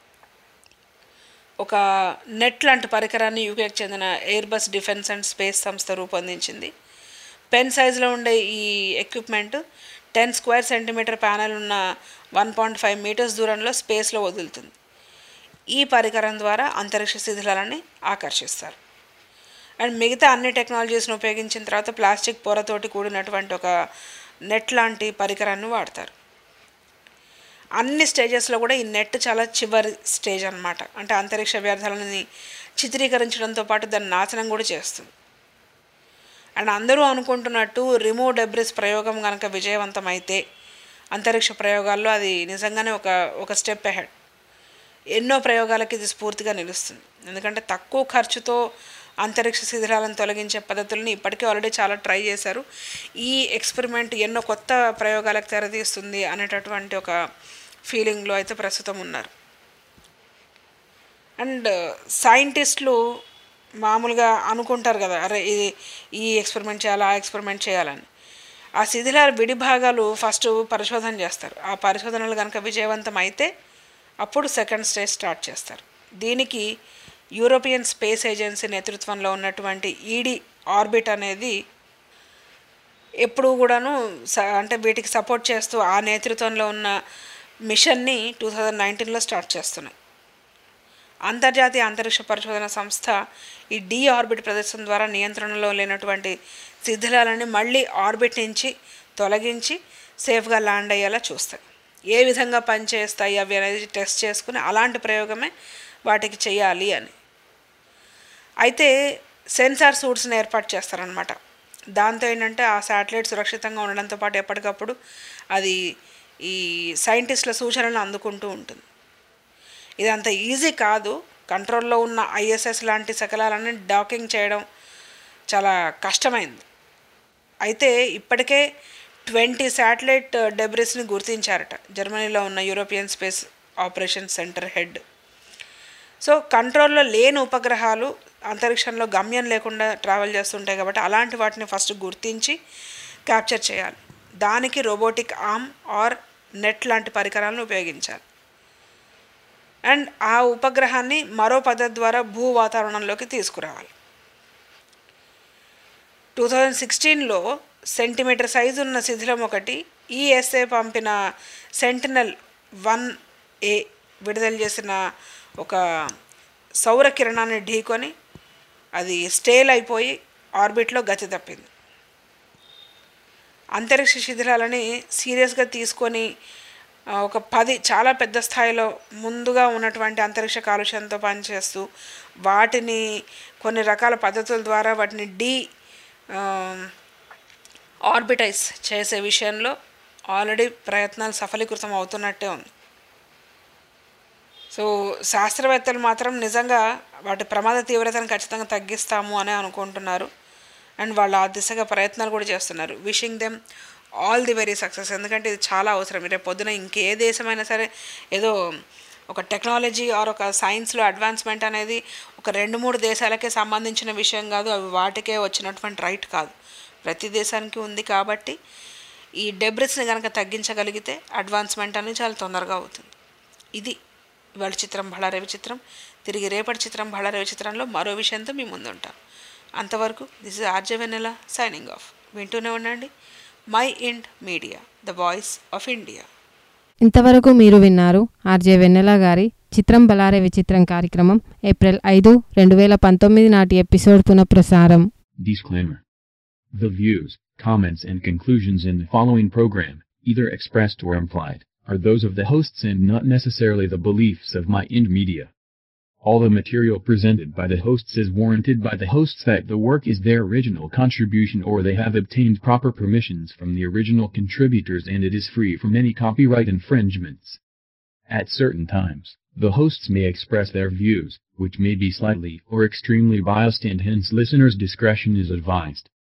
ఒక నెట్ లాంటి పరికరాన్ని యూకేకి చెందిన ఎయిర్బస్ డిఫెన్స్ అండ్ స్పేస్ సంస్థ రూపొందించింది. పెన్ సైజులో ఉండే ఈ ఎక్విప్మెంట్ 10 స్క్వేర్ సెంటీమీటర్ ప్యానెల్ ఉన్న 1.5 మీటర్స్ దూరంలో స్పేస్లో వదులుతుంది. ఈ పరికరం ద్వారా అంతరిక్ష శిథిలాలని ఆకర్షిస్తారు. అండ్ మిగతా అన్ని టెక్నాలజీస్ని ఉపయోగించిన తర్వాత ప్లాస్టిక్ పొరతోటి కూడినటువంటి ఒక నెట్ లాంటి పరికరాన్ని వాడతారు. అన్ని స్టేజెస్లో కూడా ఈ నెట్ చాలా చివరి స్టేజ్ అన్నమాట. అంటే అంతరిక్ష వ్యర్థాలని చిత్రీకరించడంతో పాటు దాన్ని నాశనం కూడా చేస్తుంది. అండ్ అందరూ అనుకుంటున్నట్టు రిమూవ్ డెబ్రిస్ ప్రయోగం కనుక విజయవంతమైతే అంతరిక్ష ప్రయోగాల్లో అది నిజంగానే ఒక స్టెప్ అహెడ్. ఎన్నో ప్రయోగాలకి ఇది స్ఫూర్తిగా నిలుస్తుంది. ఎందుకంటే తక్కువ ఖర్చుతో అంతరిక్ష శిథిలాలను తొలగించే పద్ధతుల్ని ఇప్పటికే ఆల్రెడీ చాలా ట్రై చేశారు. ఈ ఎక్స్పెరిమెంట్ ఎన్నో కొత్త ప్రయోగాలకు తెరతీస్తుంది అనేటటువంటి ఒక ఫీలింగ్లో అయితే ప్రస్తుతం ఉన్నారు. అండ్ సైంటిస్టులు మామూలుగా అనుకుంటారు కదా, అరే ఇది ఈ ఎక్స్పెరిమెంట్ చేయాలి, ఆ ఎక్స్పెరిమెంట్ చేయాలని. ఆ శిథిలాల విడి భాగాలు ఫస్ట్ పరిశోధన చేస్తారు. ఆ పరిశోధనలు కనుక విజయవంతం అయితే అప్పుడు సెకండ్ స్టేజ్ స్టార్ట్ చేస్తారు. దీనికి యూరోపియన్ స్పేస్ ఏజెన్సీ నేతృత్వంలో ఉన్నటువంటి ఈడీ ఆర్బిట్ అనేది ఎప్పుడు కూడాను అంటే వీటికి సపోర్ట్ చేస్తూ ఆ నేతృత్వంలో ఉన్న మిషన్ని 2019లో స్టార్ట్ చేస్తున్నాయి. అంతర్జాతీయ అంతరిక్ష పరిశోధన సంస్థ ఈ డీ ఆర్బిట్ ప్రదర్శన ద్వారా నియంత్రణలో లేనటువంటి శిథిలాలని మళ్ళీ ఆర్బిట్ నుంచి తొలగించి సేఫ్గా ల్యాండ్ అయ్యేలా చూస్తాయి. ఏ విధంగా పనిచేస్తాయి అవి అనేది టెస్ట్ చేసుకుని అలాంటి ప్రయోగమే వాటికి చేయాలి అని. అయితే సెన్సార్ సూట్స్ని ఏర్పాటు చేస్తారనమాట. దాంతో ఏంటంటే ఆ శాటిలైట్ సురక్షితంగా ఉండడంతో పాటు ఎప్పటికప్పుడు అది ఈ సైంటిస్టుల సూచనలను అందుకుంటూ ఉంటుంది. ఇది అంత ఈజీ కాదు. కంట్రోల్లో ఉన్న ఐఎస్ఎస్ లాంటి శకలాలన్నీ డాకింగ్ చేయడం చాలా కష్టమైంది. అయితే ఇప్పటికే 20 శాటిలైట్ డెబ్రిస్ని గుర్తించారట జర్మనీలో ఉన్న European space operation centre head. So కంట్రోల్లో లేని ఉపగ్రహాలు అంతరిక్షంలో గమ్యం లేకుండా ట్రావెల్ చేస్తుంటాయి కాబట్టి అలాంటి వాటిని ఫస్ట్ గుర్తించి క్యాప్చర్ చేయాలి. దానికి రోబోటిక్ ఆర్మ్ ఆర్ నెట్ లాంటి పరికరాలను ఉపయోగించాలి. అండ్ ఆ ఉపగ్రహాన్ని మరో పద్ధతి ద్వారా భూ వాతావరణంలోకి తీసుకురావాలి. 2016లో సెంటీమీటర్ సైజు ఉన్న శిథిలం ఒకటి ఈఎస్ఏ పంపిన సెంటినెల్-1A విడుదల చేసిన ఒక సౌర కిరణాన్ని ఢీకొని అది స్టేల్ అయిపోయి ఆర్బిట్లో గతి తప్పింది. అంతరిక్ష శిథిలాలని సీరియస్గా తీసుకొని ఒక 10 చాలా పెద్ద స్థాయిలో ముందుగా ఉన్నటువంటి అంతరిక్ష కాలుష్యంతో పనిచేస్తూ వాటిని కొన్ని రకాల పద్ధతుల ద్వారా వాటిని ఆర్బిటైజ్ చేసే విషయంలో ఆల్రెడీ ప్రయత్నాలు సఫలీకృతం అవుతున్నట్టే ఉంది. సో శాస్త్రవేత్తలు మాత్రం నిజంగా వాటి ప్రమాద తీవ్రతను ఖచ్చితంగా తగ్గిస్తాము అని అనుకుంటున్నారు. అండ్ వాళ్ళు ఆ దిశగా ప్రయత్నాలు కూడా చేస్తున్నారు. Wishing them all the very success. ఎందుకంటే ఇది చాలా అవసరం. రేపు పొద్దున ఇంకే దేశమైనా సరే ఏదో ఒక టెక్నాలజీ ఆర్ ఒక సైన్స్లో అడ్వాన్స్మెంట్ అనేది ఒక 2-3 దేశాలకే సంబంధించిన విషయం కాదు. అవి వాటికే వచ్చినటువంటి రైట్ కాదు, ప్రతి దేశానికి ఉంది. కాబట్టి ఈ డెబ్రిస్ని కనుక తగ్గించగలిగితే అడ్వాన్స్మెంట్ అనేది చాలా తొందరగా అవుతుంది. ఇది ఇవాళ చిత్రం బళారే విచిత్రం. తిరిగి రేపటి చిత్రం బళారే విచిత్రంలో మరో విషయంతో మీ ముందు ఉంటాం. అంతవరకు this is RJ Vennela signing off. వింటూనే ఉండండి MyInd media, the voice of India. ఇంతవరకు మీరు విన్నారు ఆర్జే వెన్నెల గారి చిత్రం బళారే విచిత్రం కార్యక్రమం ఏప్రిల్ 5, 2019 నాటి ఎపిసోడ్ పునఃప్రసారం. Disclaimer. The views, comments and conclusions in the following program, either expressed or implied, are those of the hosts and not necessarily the beliefs of My Ind Media. All the material presented by the hosts is warranted by the hosts that the work is their original contribution or they have obtained proper permissions from the original contributors and it is free from any copyright infringements. At certain times, the hosts may express their views, which may be slightly or extremely biased and hence listeners' discretion is advised.